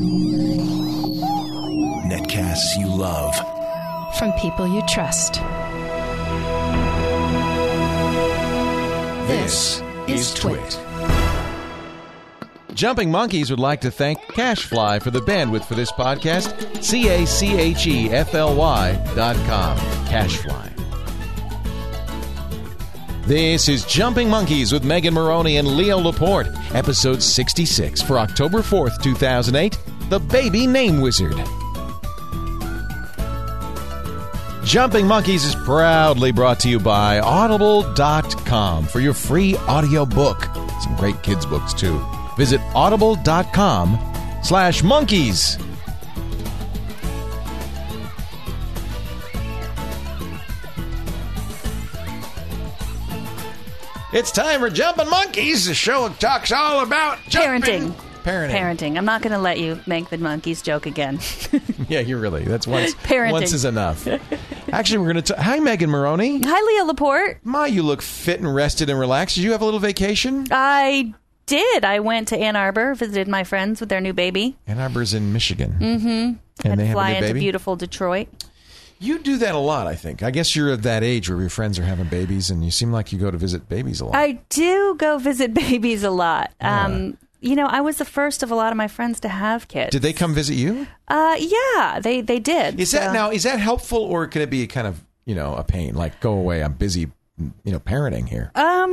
Netcasts you love. From people you trust. This is Twit. Jumping Monkeys would like to thank CacheFly for the bandwidth for this podcast. CacheFly.com. CacheFly. This is Jumping Monkeys with Megan Maroney and Leo Laporte, episode 66 for October 4th, 2008, The Baby Name Wizard. Jumping Monkeys is proudly brought to you by Audible.com for your free audio book. Some great kids' books, too. Visit audible.com/monkeys. It's time for Jumping Monkeys, the show that talks all about jumping. Parenting. I'm not going to let you make the monkeys joke again. Yeah, you're really. That's once. Parenting. Once is enough. Actually, we're going to. Hi, Megan Maroney. Hi, Leo Laporte. Ma, you look fit and rested and relaxed. Did you have a little vacation? I did. I went to Ann Arbor, visited my friends with their new baby. Ann Arbor's in Michigan. Mm-hmm. And they have fly a new into baby? beautiful Detroit. You do that a lot, I think. I guess you're of that age where your friends are having babies, and you seem like you go to visit babies a lot. I do go visit babies a lot. Yeah. I was the first of a lot of my friends to have kids. Did they come visit you? Yeah, they did. Is that helpful, or could it be kind of, a pain? Like, go away, I'm busy, parenting here.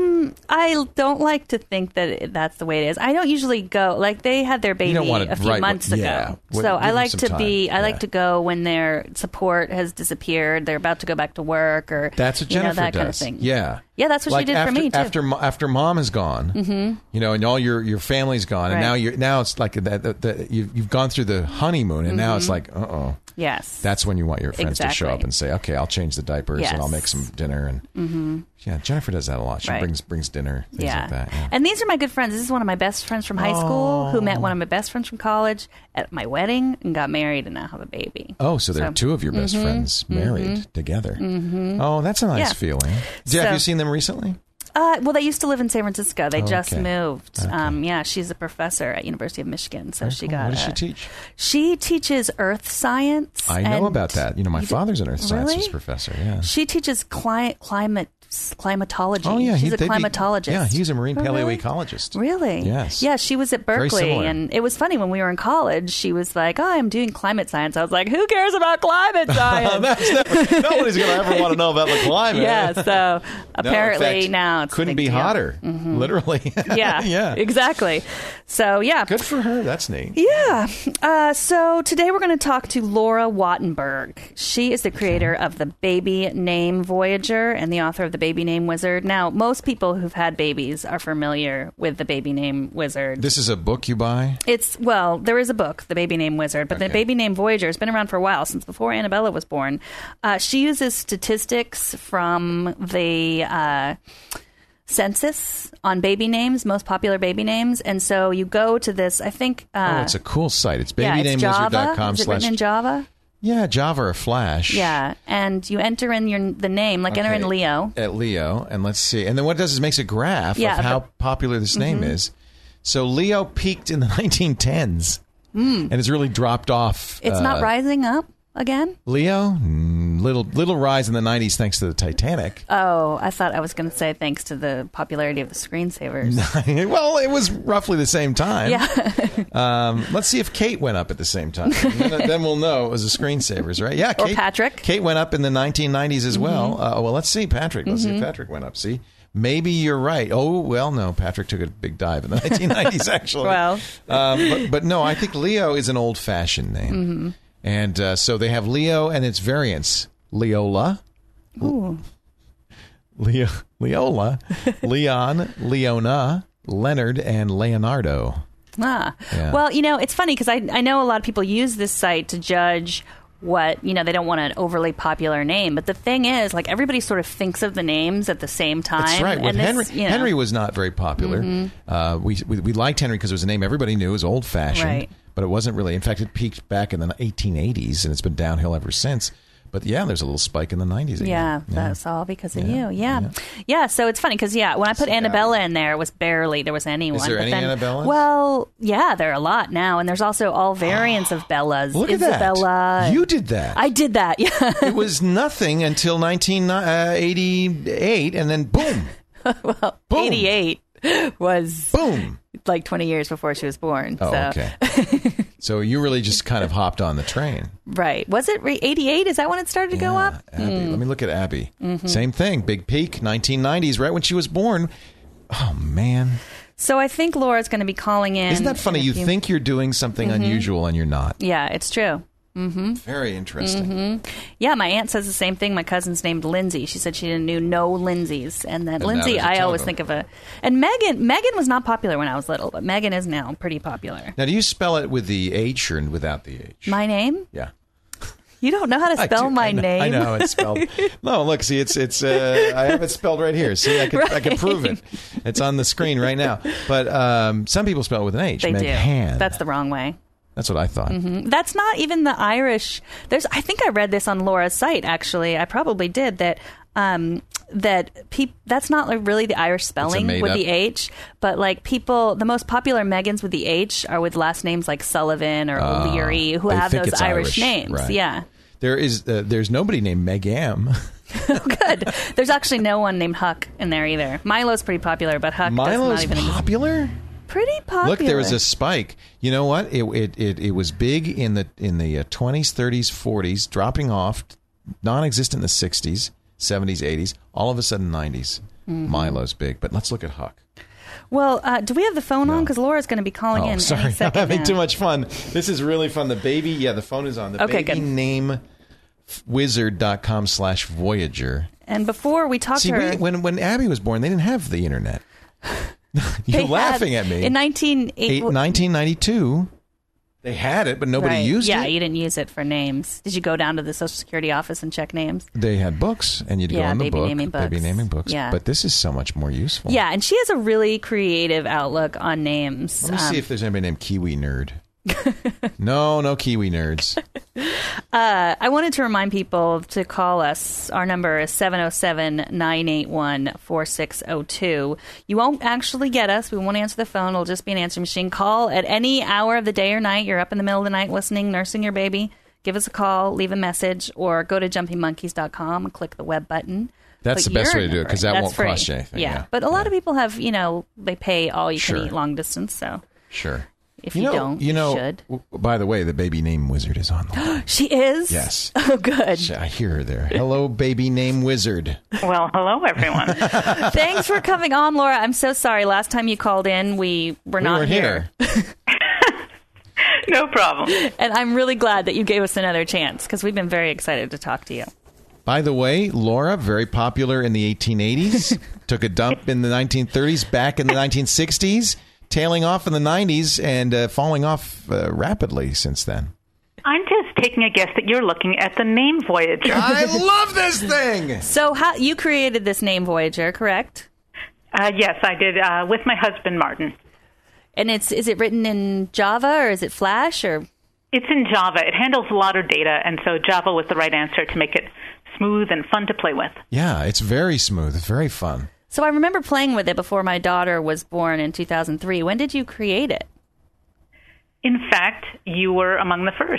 I don't like to think that that's the way it is. I don't usually go, like, they had their baby a few months ago. So I like to go when their support has disappeared, they're about to go back to work, or that's what Jennifer that does. kind of thing. Yeah. Yeah, that's what she did for me too. After mom is gone, and all your family's gone, and now it's like that you've gone through the honeymoon, and now it's like, yes, that's when you want your friends to show up and say, okay, I'll change the diapers and I'll make some dinner, and yeah, Jennifer does that a lot. She brings dinner, things like that. Yeah. And these are my good friends. This is one of my best friends from high school who met one of my best friends from college at my wedding and got married and now have a baby. Oh, so there are two of your best friends married together. Oh, that's a nice feeling. Have you seen them recently? Well, they used to live in San Francisco. They just moved. Okay. She's a professor at University of Michigan. So she got. What does she teach? She teaches earth science. I know about that. My father's an earth sciences professor. Yeah. She teaches climatology. Oh, yeah. She's a climatologist. Yeah, he's a marine paleoecologist. Really? Yes. Yeah, she was at Berkeley, and it was funny when we were in college. She was like, "Oh, I'm doing climate science." I was like, "Who cares about climate science?" Nobody's going to ever want to know about the climate. Yeah. So apparently now it's couldn't be hotter. Literally. Yeah. Yeah. Exactly. So yeah. Good for her. That's neat. Yeah. So today we're going to talk to Laura Wattenberg. She is the creator of the Baby Name Voyager and the author of the Baby Name Wizard. Now, most people who've had babies are familiar with the Baby Name Wizard. This is a book you buy? There is a book, The Baby Name Wizard, but the Baby Name Voyager has been around for a while, since before Annabella was born. She uses statistics from the census on baby names, most popular baby names, and so you go to this, I think... it's a cool site. It's Java. babynamewizard.com. Is it written in Java? Yeah, Java or Flash. Yeah, and you enter in the name, enter in Leo. At Leo, and let's see. And then what it does is makes a graph of how popular this name is. So Leo peaked in the 1910s, and it's really dropped off. It's not rising up again? Leo? Little rise in the 90s thanks to the Titanic. Oh, I thought I was going to say thanks to the popularity of the screensavers. Well, it was roughly the same time. Yeah. Let's see if Kate went up at the same time. Then we'll know it was the screensavers, right? Yeah. Or Patrick. Kate went up in the 1990s as well. Well, let's see Patrick. Let's see if Patrick went up. See? Maybe you're right. Oh, well, no. Patrick took a big dive in the 1990s, actually. Well. But no, I think Leo is an old-fashioned name. And so they have Leo and its variants. Leola. Ooh. Leola. Leon. Leona. Leonard. And Leonardo. Ah. Yeah. Well, it's funny because I know a lot of people use this site to judge what, they don't want an overly popular name. But the thing is, like, everybody sort of thinks of the names at the same time. That's right. With and Henry was not very popular. We liked Henry because it was a name everybody knew. It was old-fashioned. Right. But it wasn't really. In fact, it peaked back in the 1880s, and it's been downhill ever since. But yeah, there's a little spike in the 90s again. Yeah, that's all because of you. Yeah. So it's funny because when I put Annabella in there, it was barely there was anyone. Is there any Annabellas? Well, yeah, there are a lot now, and there's also all variants of Bellas. Look Isabella. at that. You did that. I did that. Yeah. It was nothing until 1988, and then boom. Well, boom. 88 was boom. Like 20 years before she was born. Oh, so. okay. So you really just kind of hopped on the train. Right. Was it 88? Is that when it started to go up? Abby. Let me look at Abby. Mm-hmm. Same thing. Big peak, 1990s, right when she was born. Oh, man. So I think Laura's going to be calling in. Isn't that funny? You think you're doing something unusual and you're not. Yeah, it's true. Mm-hmm. Very interesting. Mm-hmm. Yeah, my aunt says the same thing. My cousin's named Lindsay. She said she knew no Lindsays, and that Lindsay, I always think of a. And Megan was not popular when I was little, but Megan is now pretty popular. Now, do you spell it with the H or without the H? My name? Yeah. You don't know how to spell my name? I know it's spelled. No, look, see, it's. I have it spelled right here. See, I can prove it. It's on the screen right now. But some people spell it with an H. They Meghan. Do. That's the wrong way. That's what I thought. Mm-hmm. That's not even the Irish. I think I read this on Laura's site. Actually, I probably did that. That's not like really the Irish spelling with the H, but like the most popular Megans with the H are with last names like Sullivan or O'Leary, who have those Irish names. Right. Yeah. There's nobody named Megam. Good. There's actually no one named Huck in there either. Milo's pretty popular, but Huck does not even exist. Popular? Pretty popular. Look, there was a spike. You know what? It was big in the 20s, 30s, 40s, dropping off, non-existent in the 60s, 70s, 80s. All of a sudden, 90s. Mm-hmm. Milo's big, but let's look at Huck. Well, do we have the phone on? Because Laura's going to be calling in. Sorry, any second I'm having now. too much fun. This is really fun. The phone is on. The baby name wizard.com/Voyager. And before we talk to her, when Abby was born, they didn't have the internet. You're laughing at me. In 1992, they had it, but nobody used it. Yeah, you didn't use it for names. Did you go down to the Social Security office and check names? They had books, and you'd go in the book. Baby naming books. Yeah. But this is so much more useful. Yeah, and she has a really creative outlook on names. Let me see if there's anybody named Kiwi Nerd. No Kiwi nerds. I wanted to remind people to call us. Our number is 707-981-4602. You won't actually get us. We won't answer the phone. It'll just be an answering machine. Call at any hour of the day or night. You're up in the middle of the night listening, nursing your baby. Give us a call, leave a message, or go to jumpingmonkeys.com and click the web button. That's the best way to do it because that won't cost you anything. Yeah. But a lot of people have, they pay all you can eat long distance. So sure. If you don't, you should. By the way, the baby name wizard is on the line. She is? Yes. Oh, good. I hear her there. Hello, baby name wizard. Well, hello, everyone. Thanks for coming on, Laura. I'm so sorry. Last time you called in, we were not here. No problem. And I'm really glad that you gave us another chance because we've been very excited to talk to you. By the way, Laura, very popular in the 1880s, took a dump in the 1930s, back in the 1960s. Tailing off in the 90s and falling off rapidly since then. I'm just taking a guess that you're looking at the name Voyager. I love this thing! So you created this name Voyager, correct? Yes, I did, with my husband, Martin. And is it written in Java or is it Flash? Or It's in Java. It handles a lot of data, and so Java was the right answer to make it smooth and fun to play with. Yeah, it's very smooth. It's very fun. So I remember playing with it before my daughter was born in 2003. When did you create it? In fact, you were among the first.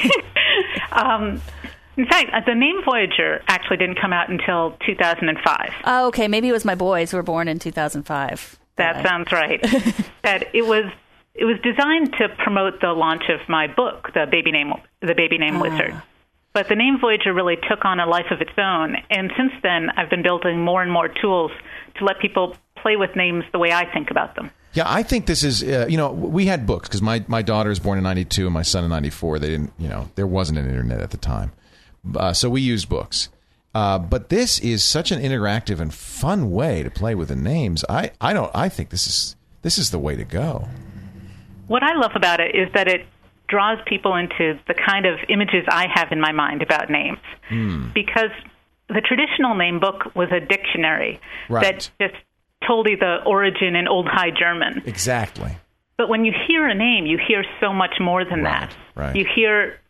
In fact, the name Voyager actually didn't come out until 2005. Oh, okay. Maybe it was my boys who were born in 2005. That sounds right. That it was designed to promote the launch of my book, The Baby Name Wizard. But the name Voyager really took on a life of its own. And since then, I've been building more and more tools to let people play with names the way I think about them. Yeah, I think this is, we had books because my daughter was born in 92 and my son in 94. They didn't, there wasn't an internet at the time. So we used books. But this is such an interactive and fun way to play with the names. I think this is the way to go. What I love about it is that it draws people into the kind of images I have in my mind about names. Because the traditional name book was a dictionary that just told you the origin in Old High German. Exactly. But when you hear a name, you hear so much more than that. Right. You hear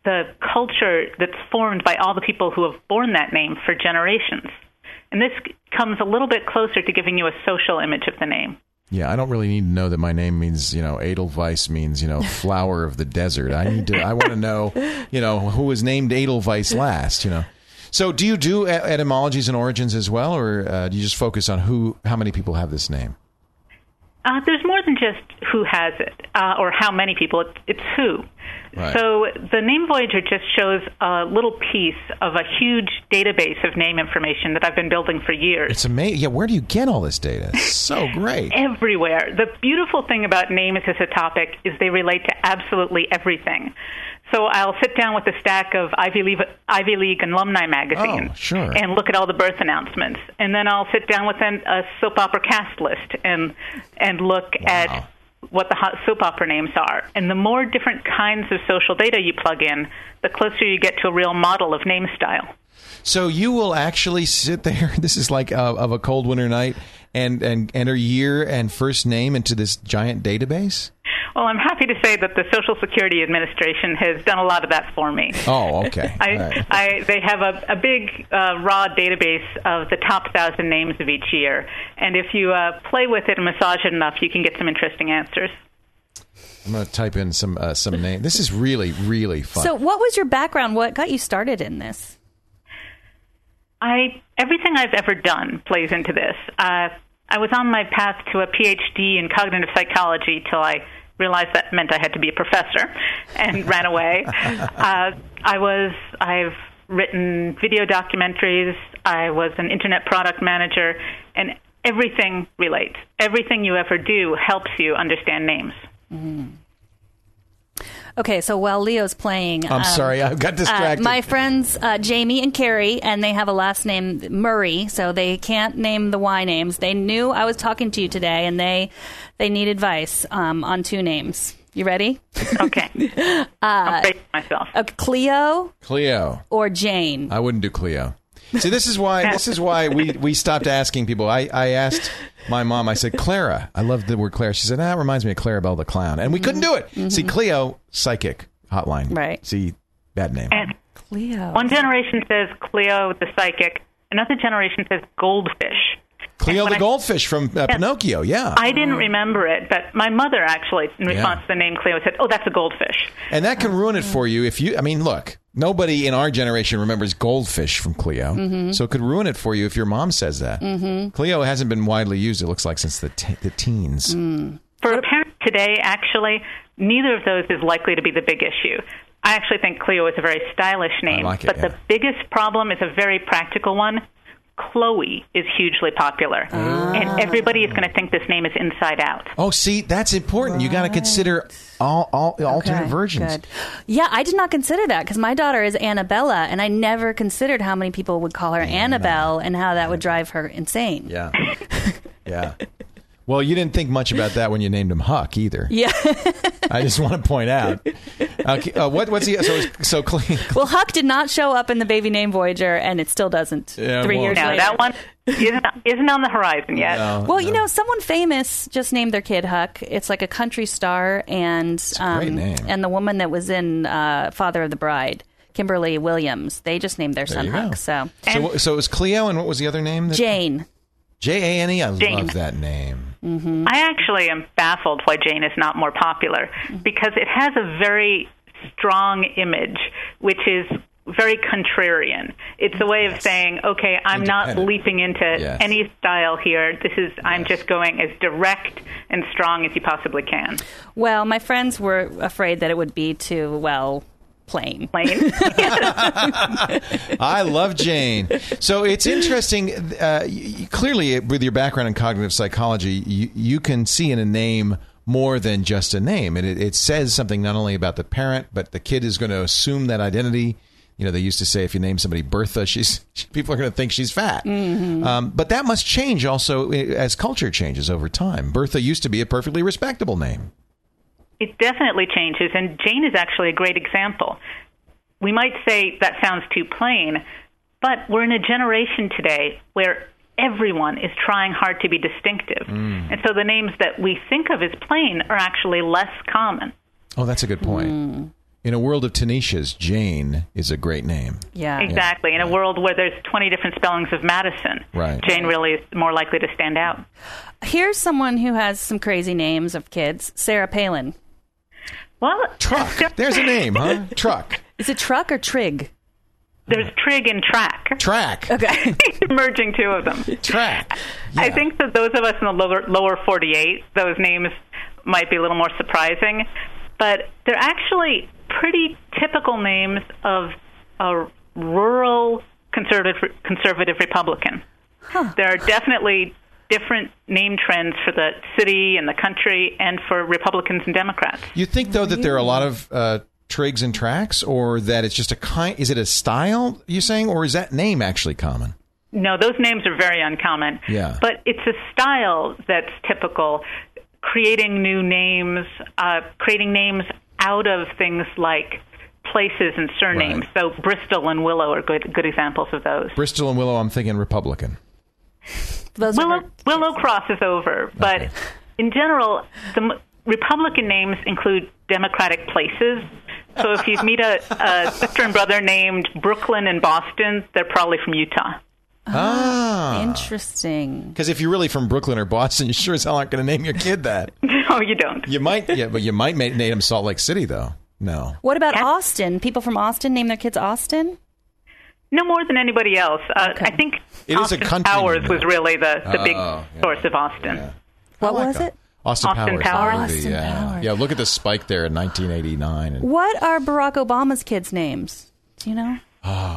the culture that's formed by all the people who have borne that name for generations. And this comes a little bit closer to giving you a social image of the name. Yeah, I don't really need to know that my name means, Edelweiss means, flower of the desert. I want to know, who was named Edelweiss last, So do you do etymologies and origins as well, or do you just focus on how many people have this name? There's more than just who has it or how many people. It's who. Right. So the name Voyager just shows a little piece of a huge database of name information that I've been building for years. It's amazing. Yeah, where do you get all this data? It's so great. Everywhere. The beautiful thing about names as a topic is they relate to absolutely everything. So I'll sit down with a stack of Ivy League alumni magazines and look at all the birth announcements. And then I'll sit down with a soap opera cast list and look at what the hot soap opera names are. And the more different kinds of social data you plug in, the closer you get to a real model of name style. So you will actually sit there, this is like of a cold winter night, and enter year and first name into this giant database? Well, I'm happy to say that the Social Security Administration has done a lot of that for me. Oh, okay. They have a big raw database of the top 1,000 names of each year. And if you play with it and massage it enough, you can get some interesting answers. I'm going to type in some name. This is really, really fun. So what was your background? What got you started in this? Everything I've ever done plays into this. I was on my path to a PhD in cognitive psychology till I realized that meant I had to be a professor and ran away. I've written video documentaries. I was an internet product manager, and everything relates. Everything you ever do helps you understand names. Mm-hmm. Okay, so while Leo's playing... I'm sorry, I got distracted. My friends, Jamie and Carrie, and they have a last name, Murray, so they can't name the Y names. They knew I was talking to you today, and they need advice on 2 names. You ready? Okay. I'll face myself. Cleo or Jane. I wouldn't do Cleo. See, this is why we stopped asking people. I asked my mom, I said, Clara. I love the word Clara. She said, it reminds me of Clarabelle the Clown. And we couldn't do it. Mm-hmm. See, Cleo, psychic hotline. Right. See, bad name. And Cleo. One generation says Cleo the psychic. Another generation says goldfish. Cleo the goldfish from Pinocchio, yeah. I didn't remember it, but my mother actually, in response to the name Cleo, said, that's a goldfish. And that can ruin it for you look, nobody in our generation remembers goldfish from Cleo, so it could ruin it for you if your mom says that. Mm-hmm. Cleo hasn't been widely used, it looks like, since the teens. Mm. For a parent today, actually, neither of those is likely to be the big issue. I actually think Cleo is a very stylish name, but the biggest problem is a very practical one. Chloe is hugely popular, and everybody is going to think this name is inside out. Oh, see, that's important. Right. You got to consider all alternate versions. Good. Yeah, I did not consider that because my daughter is Annabella, and I never considered how many people would call her Annabelle and how that would drive her insane. Yeah. Yeah. Well, you didn't think much about that when you named him Huck either. Yeah. I just want to point out. What's he? So clean. Well, Huck did not show up in the baby name Voyager, and it still doesn't. 3 years later. That one isn't on the horizon yet. No, someone famous just named their kid Huck. It's like a country star, and great name. And the woman that was in Father of the Bride, Kimberly Williams, they just named their son Huck. So it was Cleo, and what was the other name? Jane. Jane. I Jane. love that name. Mm-hmm. I actually am baffled why Jane is not more popular because it has a very strong image, which is very contrarian. It's a way of saying, okay, I'm not leaping into any style here. I'm just going as direct and strong as you possibly can. Well, my friends were afraid that it would be too, plain. I love Jane. So it's interesting. Clearly, with your background in cognitive psychology, you can see in a name more than just a name. It says something not only about the parent, but the kid is going to assume that identity. They used to say if you name somebody Bertha, people are going to think she's fat. Mm-hmm. But that must change also as culture changes over time. Bertha used to be a perfectly respectable name. It definitely changes, and Jane is actually a great example. We might say that sounds too plain, but we're in a generation today where everyone is trying hard to be distinctive. And so the names that we think of as plain are actually less common. Oh, that's a good point. In a world of Tanishas, Jane is a great name. Yeah. Exactly. In a world where there's 20 different spellings of Madison, Right. Jane really is more likely to stand out. Here's someone who has some crazy names of kids. Sarah Palin. Well, Truck. There's a name, huh? Truck. Is it Truck or Trig? there's Trig and Track. Track. Okay. Merging two of them. Track. Yeah. I think that those of us in the lower 48, those names might be a little more surprising, but they're actually pretty typical names of a rural conservative Republican. Huh. There are definitely different name trends for the city and the country and for Republicans and Democrats. You think, though, that there are a lot of Trigs and Tracks, or that it's just is it a style, you saying, or is that name actually common? No, those names are very uncommon. Yeah. But it's a style that's typical, creating new names, creating names out of things like places and surnames. Right. So Bristol and Willow are good examples of those. Bristol and Willow, I'm thinking Republican. Willow crosses over, but Okay. in general, the Republican names include Democratic places. So if you meet a sister and brother named Brooklyn and Boston, they're probably from Utah. Interesting. Because if you're really from Brooklyn or Boston, you sure as hell aren't going to name your kid that. No, you don't. You might, yeah, but you might name him Salt Lake City, though. No. What about Austin? People from Austin name their kids Austin? No more than anybody else. I think It is a Austin country Powers name, was though. really the big yeah. source of Austin. Yeah. What I like was that. it? Austin Austin Powers. Powers. the movie, Austin yeah. Powers. Yeah, look at the spike there in 1989. What are Barack Obama's kids' names? Do you know?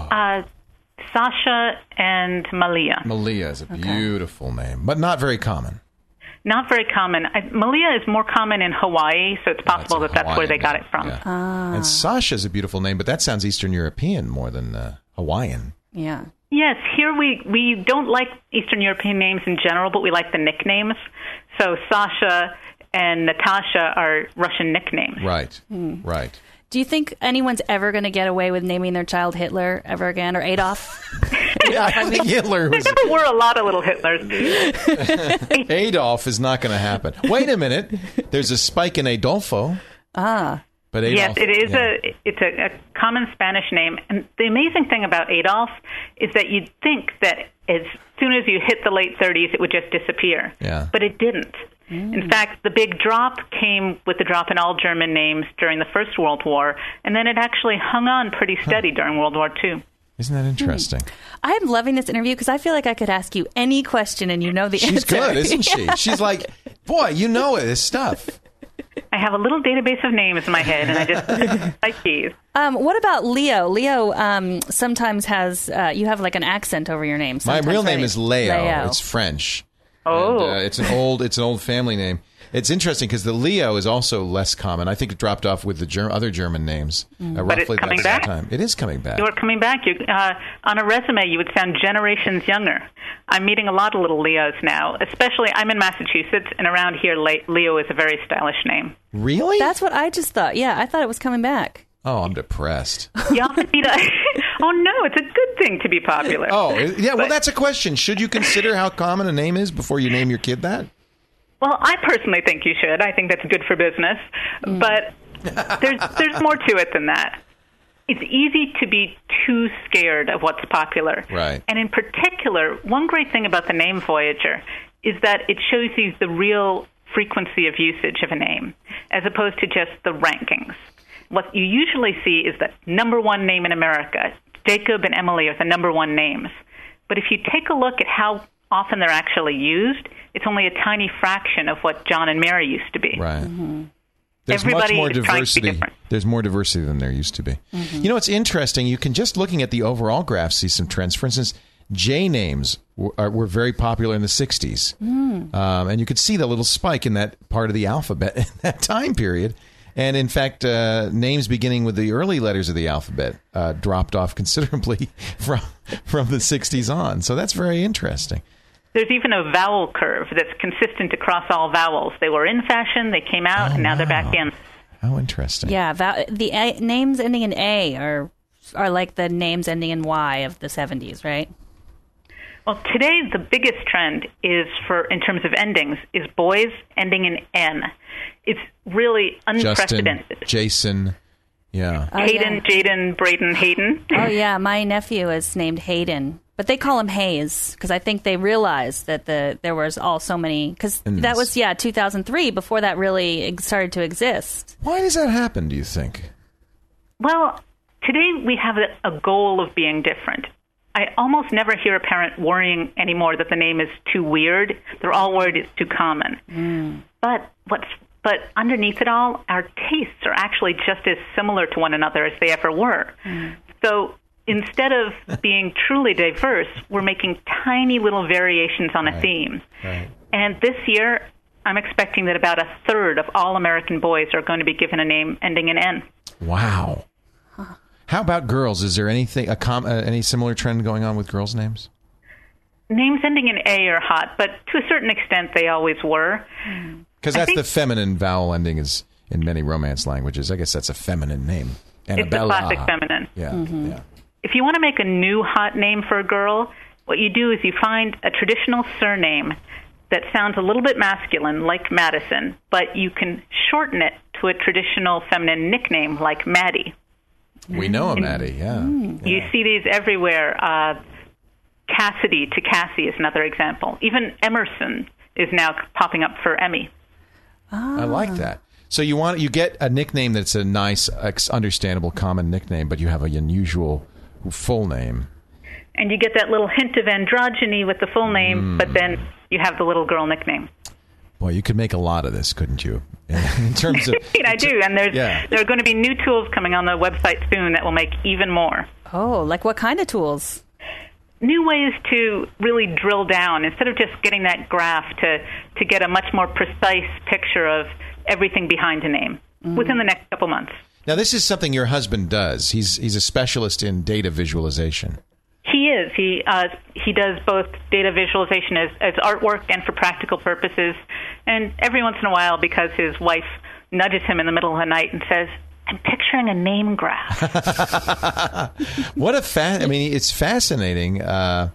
Sasha and Malia. Malia is a beautiful name, but not very common. Not very common. Malia is more common in Hawaii, so it's possible That's a that's where Hawaiian they got name. it from. Yeah. And Sasha is a beautiful name, but that sounds Eastern European more than Hawaiian. Yeah. Yes, here we don't like Eastern European names in general, but we like the nicknames. So Sasha and Natasha are Russian nicknames. Right, right. Do you think anyone's ever going to get away with naming their child Hitler ever again, or Adolf? Yeah, I think Hitler was... There were a lot of little Hitlers. Adolf is not going to happen. Wait a minute. There's a spike in Adolfo. Ah. But Adolf, Yes, it is yeah. it's a common Spanish name. And the amazing thing about Adolf is that you'd think that as soon as you hit the late 30s, it would just disappear. Yeah. But it didn't. In fact, the big drop came with the drop in all German names during the First World War, and then it actually hung on pretty steady during World War II. Isn't that interesting? I'm loving this interview because I feel like I could ask you any question and you know the answer. She's good, isn't she? Yeah. She's like, boy, you know this stuff. I have a little database of names in my head, and I just like these. What about Leo? Leo sometimes has, you have like an accent over your name. My sometimes, real name right? is Leo. It's French. Oh. And, it's an old family name. It's interesting because the Leo is also less common. I think it dropped off with the other German names. But it's roughly coming about the same back? time. It is coming back. You are coming back. On a resume, you would sound generations younger. I'm meeting a lot of little Leos now, especially I'm in Massachusetts, and around here, Leo is a very stylish name. Really? That's what I just thought. Yeah, I thought it was coming back. Oh, I'm depressed. You often meet oh, no, it's a good thing to be popular. Oh, yeah. Well, that's a question. Should you consider how common a name is before you name your kid that? Well, I personally think you should. I think that's good for business. But there's more to it than that. It's easy to be too scared of what's popular. Right. And in particular, one great thing about the name Voyager is that it shows you the real frequency of usage of a name, as opposed to just the rankings. What you usually see is the number one name in America. Jacob and Emily are the number one names. But if you take a look at how often they're actually used, it's only a tiny fraction of what John and Mary used to be. Right. There's Everybody much more is trying to be diversity. different. There's more diversity than there used to be. You know, it's interesting. You can just looking at the overall graph see some trends. For instance, J names were very popular in the 60s. And you could see the little spike in that part of the alphabet in that time period. And in fact, names beginning with the early letters of the alphabet dropped off considerably from the 60s on. So that's very interesting. There's even a vowel curve that's consistent across all vowels. They were in fashion, they came out, and now they're back in. How interesting. Yeah, the names ending in A are like the names ending in Y of the 70s, right? Well, today the biggest trend is in terms of endings, is boys ending in N. It's really unprecedented. Justin, Jason, Yeah. Hayden, Jaden, Braden, Hayden. Oh, yeah. My nephew is named Hayden, but they call him Hayes because I think they realized that there was so many, because that was, 2003, before that really started to exist. Why does that happen, do you think? Well, today we have a goal of being different. I almost never hear a parent worrying anymore that the name is too weird. They're all worried it's too common. But underneath it all, our tastes are actually just as similar to one another as they ever were. So instead of being truly diverse, we're making tiny little variations on a theme. Right. And this year, I'm expecting that about a third of all American boys are going to be given a name ending in N. Wow. How about girls? Is there anything any similar trend going on with girls' names? Names ending in A are hot, but to a certain extent they always were. Because that's the feminine vowel ending is in many Romance languages. I guess that's a feminine name. Annabella. It's the classic feminine. Yeah, yeah. If you want to make a new hot name for a girl, what you do is you find a traditional surname that sounds a little bit masculine, like Madison, but you can shorten it to a traditional feminine nickname like Maddie. We know a Maddie, yeah. You see these everywhere. Cassidy to Cassie is another example. Even Emerson is now popping up for Emmy. I like that. So you get a nickname that's a nice, understandable, common nickname, but you have an unusual full name. And you get that little hint of androgyny with the full name, but then you have the little girl nickname. Boy, you could make a lot of this, couldn't you? In terms of, I do, and there are going to be new tools coming on the website soon that will make even more. Oh, like what kind of tools? New ways to really drill down instead of just getting that graph to get a much more precise picture of everything behind a name within the next couple months. Now, this is something your husband does. He's a specialist in data visualization. He is. He does both data visualization as artwork and for practical purposes. And every once in a while, because his wife nudges him in the middle of the night and says, "I'm picturing a name graph." It's fascinating. I'm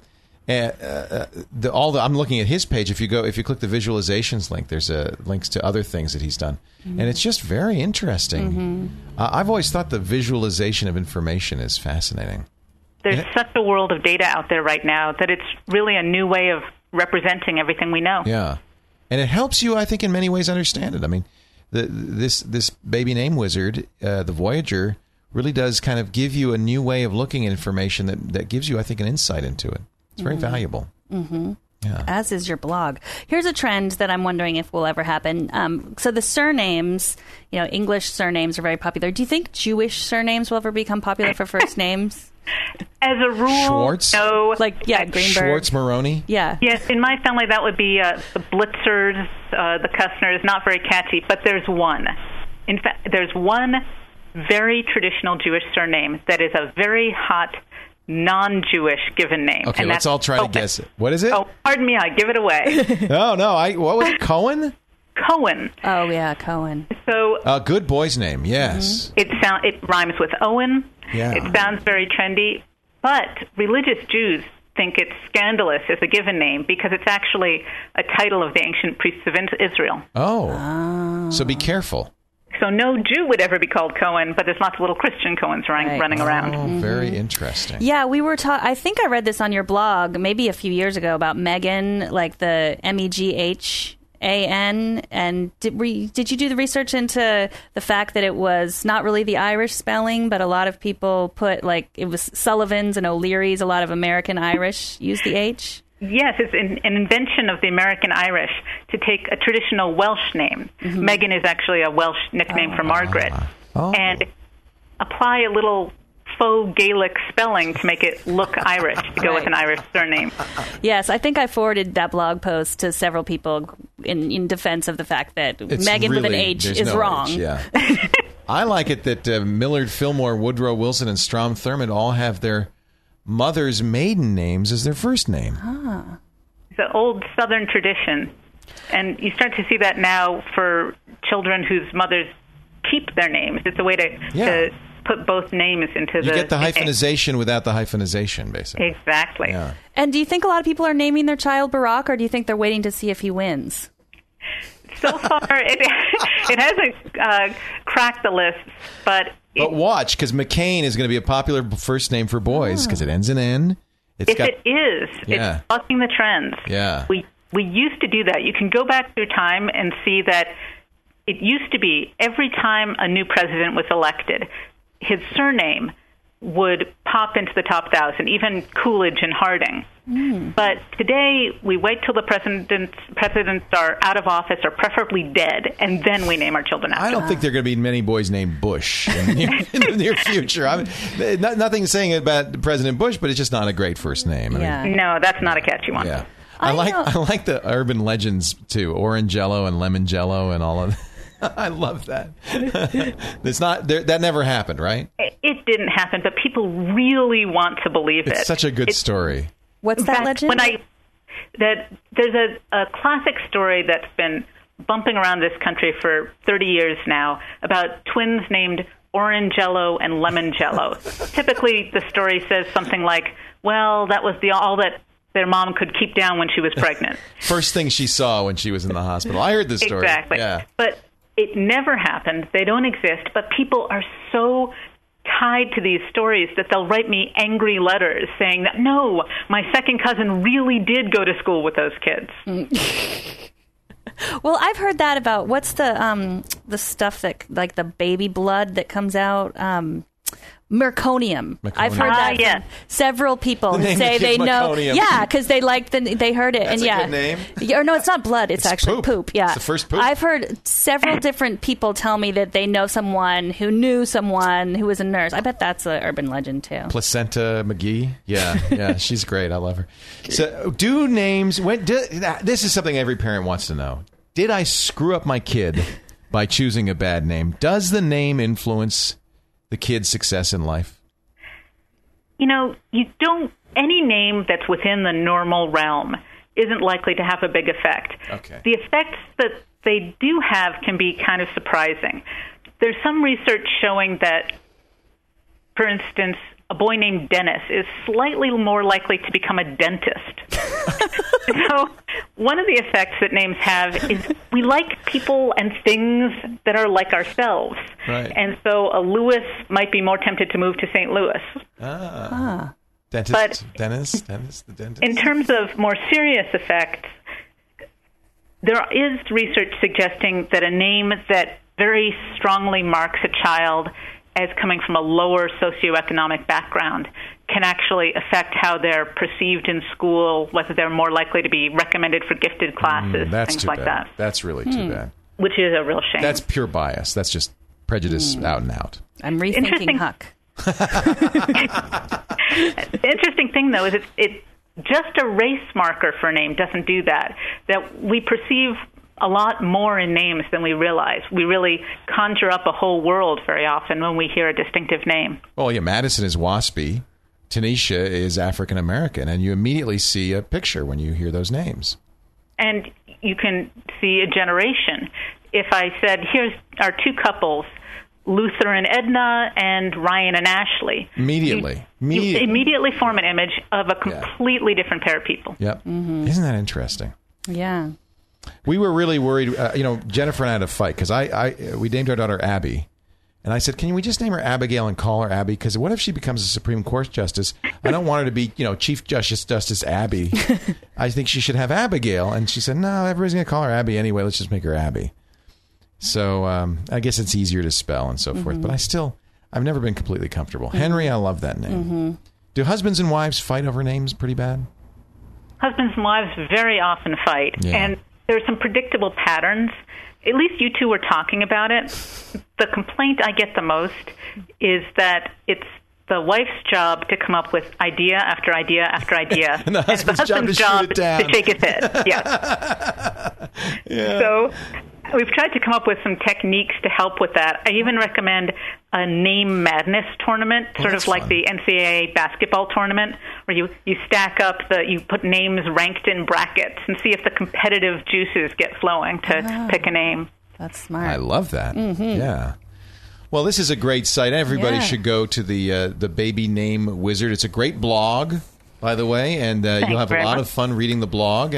looking at his page. If you click the visualizations link, there's links to other things that he's done, and it's just very interesting. I've always thought the visualization of information is fascinating. There's such a world of data out there right now that it's really a new way of representing everything we know. Yeah, and it helps you, I think, in many ways understand it. I mean, this baby name wizard, the Voyager, really does kind of give you a new way of looking at information that gives you, I think, an insight into it. It's very valuable. Mm-hmm. Yeah. As is your blog. Here's a trend that I'm wondering if will ever happen. So the surnames, English surnames are very popular. Do you think Jewish surnames will ever become popular for first names? As a rule, Schwartz? no. Greenberg. Schwartz Maroney? Yeah. Yes, in my family that would be the Blitzers, the Kustners. Not very catchy, but there's one. In fact, there's one very traditional Jewish surname that is a very hot non-Jewish given name. Okay, and let's all try to guess it. What is it? Oh, pardon me, I give it away. No, what was it? Cohen? Cohen. Oh, yeah, Cohen. So a good boy's name, yes. It rhymes with Owen. Yeah. It sounds very trendy, but religious Jews think it's scandalous as a given name because it's actually a title of the ancient priests of Israel. Oh. So be careful. So no Jew would ever be called Cohen, but there's lots of little Christian Cohens running around. Oh, very interesting. Yeah, we were I think I read this on your blog maybe a few years ago about Meghan, like the Meghan. And did you do the research into the fact that it was not really the Irish spelling, but a lot of people put it was Sullivans and O'Learys, a lot of American Irish use the H? Yes, it's an invention of the American Irish to take a traditional Welsh name. Meghan is actually a Welsh nickname for Margaret. And apply a little faux Gaelic spelling to make it look Irish, to go with an Irish surname. Yes, I think I forwarded that blog post to several people in defense of the fact that Meghan with an H is wrong. H, yeah. I like it that Millard Fillmore, Woodrow Wilson, and Strom Thurmond all have their mother's maiden names as their first name. It's an old Southern tradition. And you start to see that now for children whose mothers keep their names. It's a way to put both names into You get the hyphenization without the hyphenization, basically. Exactly. Yeah. And do you think a lot of people are naming their child Barack, or do you think they're waiting to see if he wins? So far, it hasn't cracked the list, but watch, because McCain is going to be a popular first name for boys because it ends in N. It is. Yeah. It's bucking the trends. Yeah. We used to do that. You can go back through time and see that it used to be every time a new president was elected, his surname would pop into the top 1,000, even Coolidge and Harding. But today, we wait till the presidents are out of office or preferably dead, and then we name our children after I don't think there are going to be many boys named Bush in the near future. I mean, nothing saying about President Bush, but it's just not a great first name. I mean, no, that's not a catchy one. Yeah. I like the urban legends, too. Orangello and Lemon Jello and all of that. I love that. It's not that never happened, right? It didn't happen, but people really want to believe it. It's such a good story. What's that legend? There's a classic story that's been bumping around this country for 30 years now about twins named Orangello and Lemon Jello. Typically, the story says something like, "Well, that was all that their mom could keep down when she was pregnant." First thing she saw when she was in the hospital. I heard this story. Exactly. Yeah. But it never happened. They don't exist. But people are so tied to these stories that they'll write me angry letters saying that, no, my second cousin really did go to school with those kids. Well, I've heard that about what's the stuff that, like, the baby blood that comes out, Meconium. I've heard that from several people who say they know. Meconium. Yeah, because they they heard it. That's and a good name. Or no, it's not blood. It's actually poop. Yeah, it's the first poop. I've heard several different people tell me that they know someone who knew someone who was a nurse. I bet that's an urban legend too. Placenta McGee. Yeah, she's great. I love her. So, do names? This is something every parent wants to know. Did I screw up my kid by choosing a bad name? Does the name influence the kid's success in life? You know, any name that's within the normal realm isn't likely to have a big effect. Okay. The effects that they do have can be kind of surprising. There's some research showing that, for instance, a boy named Dennis is slightly more likely to become a dentist. So one of the effects that names have is we like people and things that are like ourselves. Right. And so a Lewis might be more tempted to move to St. Louis. Dentist, Dennis, the dentist. In terms of more serious effects, there is research suggesting that a name that very strongly marks a child as coming from a lower socioeconomic background can actually affect how they're perceived in school, whether they're more likely to be recommended for gifted classes, things like that. That's really too bad. Which is a real shame. That's pure bias. That's just prejudice out and out. I'm rethinking Huck. The interesting thing, though, is it just a race marker for a name doesn't do that. That we perceive a lot more in names than we realize. We really conjure up a whole world very often when we hear a distinctive name. Oh, yeah, Madison is waspy. Tanisha is African American, and you immediately see a picture when you hear those names. And you can see a generation. If I said, here's our two couples, Luther and Edna and Ryan and Ashley. Immediately. You immediately form an image of a completely different pair of people. Yep. Mm-hmm. Isn't that interesting? Yeah. We were really worried. Jennifer and I had a fight because we named our daughter Abby. And I said, can we just name her Abigail and call her Abby? Because what if she becomes a Supreme Court justice? I don't want her to be, Chief Justice Abby. I think she should have Abigail. And she said, no, everybody's going to call her Abby anyway. Let's just make her Abby. So I guess it's easier to spell and so forth. But I've never been completely comfortable. Henry, I love that name. Mm-hmm. Do husbands and wives fight over names pretty bad? Husbands and wives very often fight. Yeah. And there are some predictable patterns. At least you two were talking about it. The complaint I get the most is that it's the wife's job to come up with idea after idea after idea. And the husband's job to shoot it down. To shake his head. Yeah. So we've tried to come up with some techniques to help with that. I even recommend a name madness tournament, sort of like the NCAA basketball tournament, where you stack up you put names ranked in brackets and see if the competitive juices get flowing to pick a name. That's smart. I love that. Mm-hmm. Yeah. Well, this is a great site. Everybody should go to the Baby Name Wizard. It's a great blog, by the way, and you'll have a lot of fun reading the blog.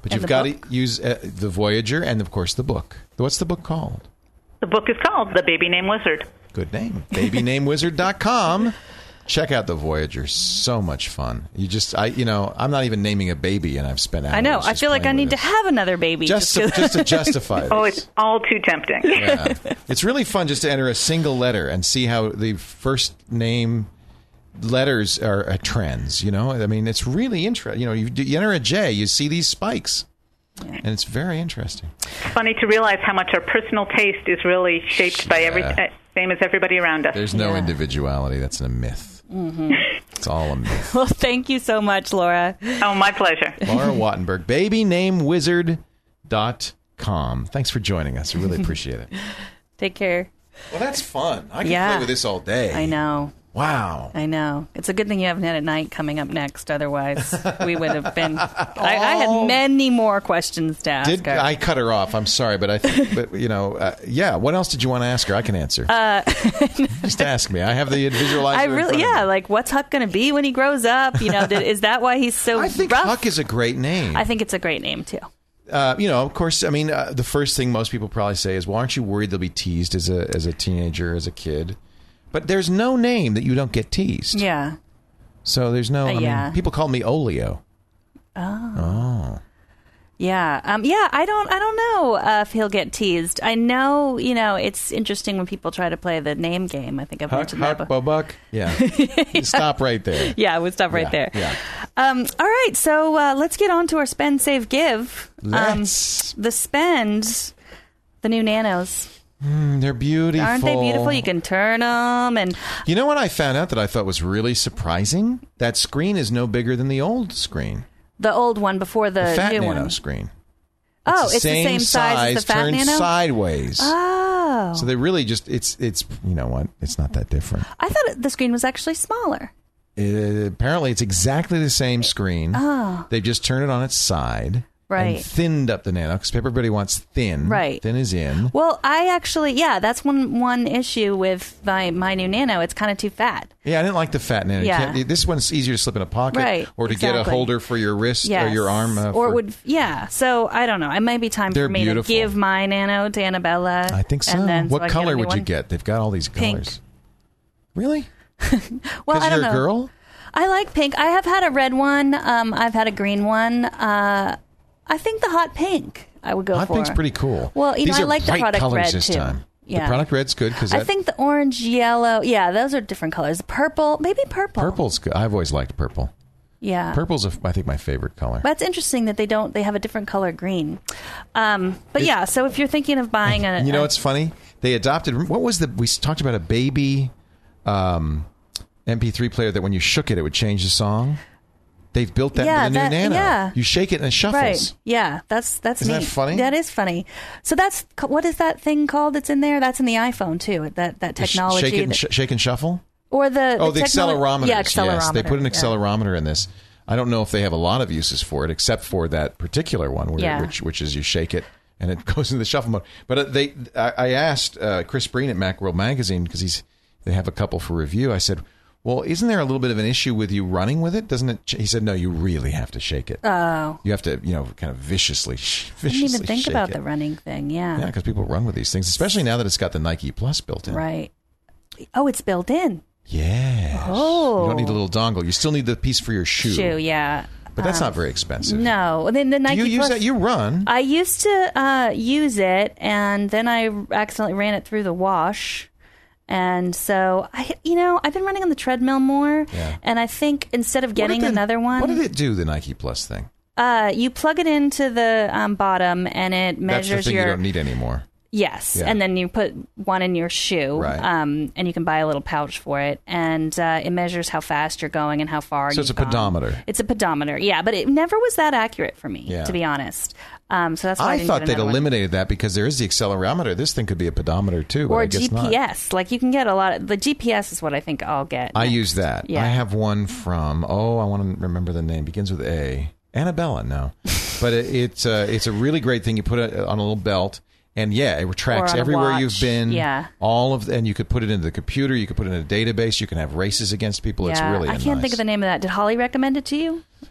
But And you've the got to book? use the Voyager and, of course, the book. What's the book called? The book is called The Baby Named Wizard. Good name. BabyNameWizard.com. Check out the Voyager. So much fun. I'm not even naming a baby, and I've spent hours. I know. I feel like I need to have another baby. just to justify this. Oh, it's all too tempting. Yeah. It's really fun just to enter a single letter and see how the first name letters are trends. I mean, it's really interesting. You enter a J, you see these spikes, and it's very interesting. It's funny to realize how much our personal taste is really shaped by same as everybody around us. There's no individuality. That's a myth. Mm-hmm. It's all a myth. Well, thank you so much, Laura. Oh, my pleasure. Laura Wattenberg, BabyNameWizard.com. Thanks for joining us. I really appreciate it. Take care. Well, that's fun. I can play with this all day. I know. Wow. I know. It's a good thing you haven't had at night coming up next. Otherwise, we would have been. I had many more questions to ask her. I cut her off? I'm sorry, but I think, yeah. What else did you want to ask her? I can answer. Just ask me. I have the visualizer. Like, what's Huck going to be when he grows up? Is that why he's so I think rough? Huck is a great name. I think it's a great name, too. Of course, I mean, the first thing most people probably say is, well, aren't you worried they'll be teased as a teenager, as a kid? But there's no name that you don't get teased. Yeah. So there's no, I mean, people call me Olio. Oh. Yeah. I don't know if he'll get teased. I know, it's interesting when people try to play the name game. I think I've mentioned that before. Bobuck. Yeah. Stop right there. Yeah, we'll stop right there. Yeah. All right, so let's get on to our spend, save, give. Let's. The spend, the new Nanos. They're beautiful. Aren't they beautiful? You can turn them. And you know what I found out that I thought was really surprising? That screen is no bigger than the old screen. The old one before the Fat new Nano one. screen. It's the same size as the Fat turned Nano? sideways. Oh. So they really just, it's you know what? It's not that different. I thought the screen was actually smaller. Apparently, it's exactly the same screen. Oh. They just turned it on its side. Right. And thinned up the Nano, because everybody wants thin. Right. Thin is in. Well, I actually, that's one issue with my new Nano. It's kind of too fat. Yeah, I didn't like the Fat Nano. Yeah. This one's easier to slip in a pocket. Right, or to get a holder for your wrist or your arm. So I don't know. It might be time for me to give my Nano to Annabella. I think so. What color would you get? They've got all these colors. Pink. Really? Well, I don't know. Because you're a girl? I like pink. I have had a red one. I've had a green one. I think the hot pink I would go for. Hot pink's pretty cool. Well, These I are like the bright product colors red this too. time. Yeah. The product red's good because I think the orange, yellow, those are different colors. Purple, maybe purple. Purple's good. I've always liked purple. Yeah. Purple's, I think, my favorite color. That's interesting that they have a different color green. So if you're thinking of buying it's funny? They adopted, we talked about a baby MP3 player that when you shook it, it would change the song. They've built that into the new Nano. Yeah. You shake it and it shuffles. Right. Yeah, that's Isn't neat. that funny? That is funny. So what is that thing called that's in there? That's in the iPhone too. That technology. Shake and shuffle? Or the accelerometer. Yeah, accelerometer. Yes, they put an accelerometer in this. I don't know if they have a lot of uses for it, except for that particular one, which is you shake it and it goes into the shuffle mode. But I asked Chris Breen at Macworld Magazine, because they have a couple for review. I said, well, isn't there a little bit of an issue with you running with it? Doesn't it? He said, no, you really have to shake it. Oh. You have to, kind of viciously I didn't even think about it. the running thing, yeah. Yeah, because people run with these things, especially now that it's got the Nike Plus built in. Right. Oh, it's built in. Yes. Oh. You don't need a little dongle. You still need the piece for your shoe. Yeah. But that's not very expensive. No. And then the Nike Do you use Plus, that? You run. I used to use it, and then I accidentally ran it through the wash. And so, I've been running on the treadmill more. Yeah. And I think instead of getting another one. What did it do, the Nike Plus thing? You plug it into the bottom, and it measures That's the thing you don't need anymore. Yes, yeah. And then you put one in your shoe, right. And you can buy a little pouch for it, and it measures how fast you're going and how far you've gone. So it's a pedometer. It's a pedometer, yeah, but it never was that accurate for me, to be honest. So that's why I thought they'd eliminated that, because there is the accelerometer. This thing could be a pedometer too, or but I guess GPS. Not. Like you can get a lot of the GPS is what I think I'll get. I use that. Yeah. I have one from I want to remember the name. Begins with A. Annabella. No, but it's a really great thing. You put it on a little belt. And it tracks everywhere you've been. Yeah. And you could put it into the computer. You could put it in a database. You can have races against people. Yeah. It's really I can't think of the name of that. Did Holly recommend it to you?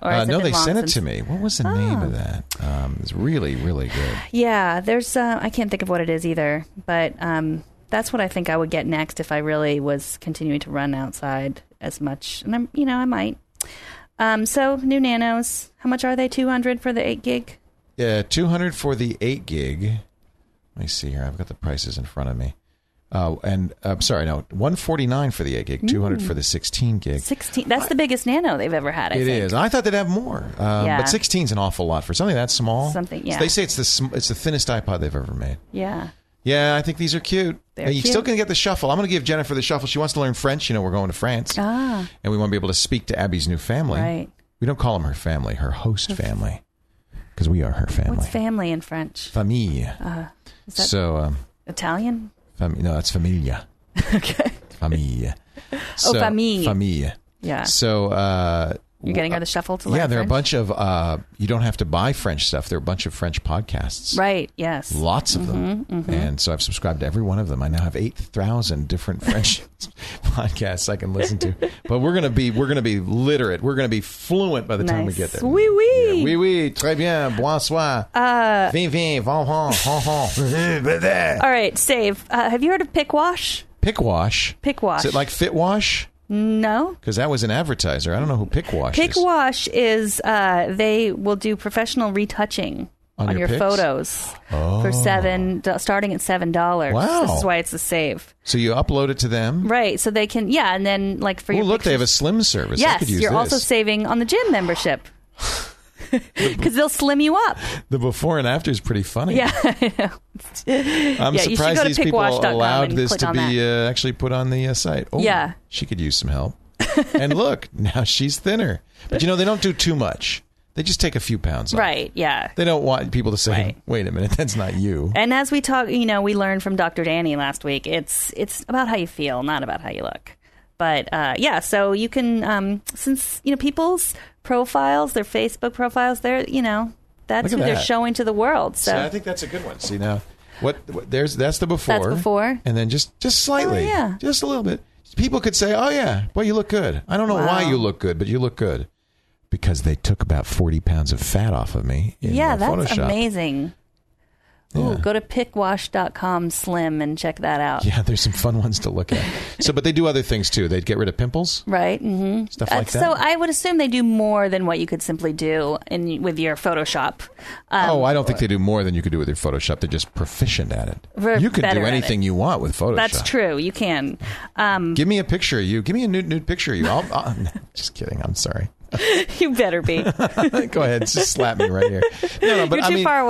Or has it no, been they long sent it since- to me. What was the name of that? It's really, really good. Yeah, there's. I can't think of what it is either, but that's what I think I would get next if I really was continuing to run outside as much. And I might. So new Nanos, how much are they? 200 for the 8 gig? Yeah, 200 for the 8 gig. Let me see here. I've got the prices in front of me. Sorry, no, 149 for the 8 gig, 200 for the 16 gig. 16. That's the biggest Nano they've ever had. I think. It is. I thought they'd have more, but 16 is an awful lot for something that small. Yeah. So they say it's the thinnest iPod they've ever made. Yeah. Yeah, I think these are cute. They're You cute. still can get the shuffle. I'm going to give Jennifer the shuffle. She wants to learn French. We're going to France. And we want to be able to speak to Abby's new family. Right. We don't call them her family, her host family, because we are her family. What's family in French? Famille. Is that So, Italian? no, that's familia. Okay. Famille. famille. Famille. Yeah. So, You're getting her the shuffle to learn yeah, there are a French? bunch of, you don't have to buy French stuff. There are a bunch of French podcasts. Right, yes. Lots of them. And so I've subscribed to every one of them. I now have 8,000 different French podcasts I can listen to. But we're going to be literate. We're going to be fluent by the time we get there. Oui, oui. Yeah, oui, oui. Très bien. Bonsoir. Vin, vin. Von, von. All right, save. Have you heard of Pickwash? Pickwash. Pickwash. Is it like Fitwash? No. Because that was an advertiser. I don't know who Pickwash is. Pickwash is they will do professional retouching on your pics? photos for starting at $7. Wow. This is why it's a save. So you upload it to them? Right. So they can, and then like for Oh, your look, they have a pictures- Slim service. I Yes, could use you're this. also saving on the gym membership because they'll slim you up. The before and after is pretty funny. Yeah, I know. I'm Yeah, you should surprised go to these people pickwash.com allowed and this click to on be actually put on the site. Oh, Yeah. She could use some help. And look, now she's thinner. But they don't do too much. They just take a few pounds off. Right. Yeah. They don't want people to say, Right. wait a minute, that's not you. And as we talk, we learned from Dr. Danny last week. It's about how you feel, not about how you look. But so you can since people's profiles, their Facebook profiles, they're that's who they're showing to the world. So I think that's a good one. See now, that's the before. That's before. And then just slightly, just a little bit. People could say, "Oh yeah, boy, you look good." I don't know why you look good, but you look good because they took about 40 pounds of fat off of me. That's Photoshop. amazing. Ooh, go to pickwash.com slim and check that out. Yeah, there's some fun ones to look at. But they do other things too. They'd get rid of pimples, right? Mm-hmm. Stuff like that. So I would assume they do more than what you could simply do with your Photoshop. I don't think they do more than you could do with your Photoshop. They're just proficient at it. You can do anything you want with Photoshop. That's true. You can. Give me a picture of you. Give me a nude picture of you. I'll just kidding. I'm sorry. You better be. Go ahead, just slap me right here. No, but You're too far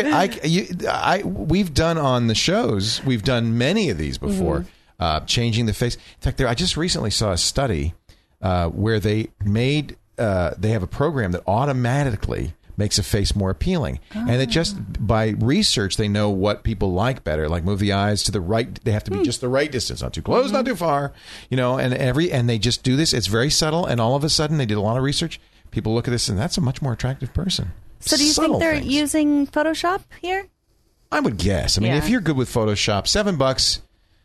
away. We've done on the shows. We've done many of these before. Changing the face. In fact, I just recently saw a study where they made. They have a program that automatically makes a face more appealing, and it just by research they know what people like better. Like move the eyes to the right; they have to be just the right distance, not too close, not too far. And they just do this. It's very subtle, and all of a sudden they did a lot of research. People look at this, and that's a much more attractive person. So, do you Subtle think they're things. using Photoshop here? I would guess. I mean, if you're good with Photoshop, $7.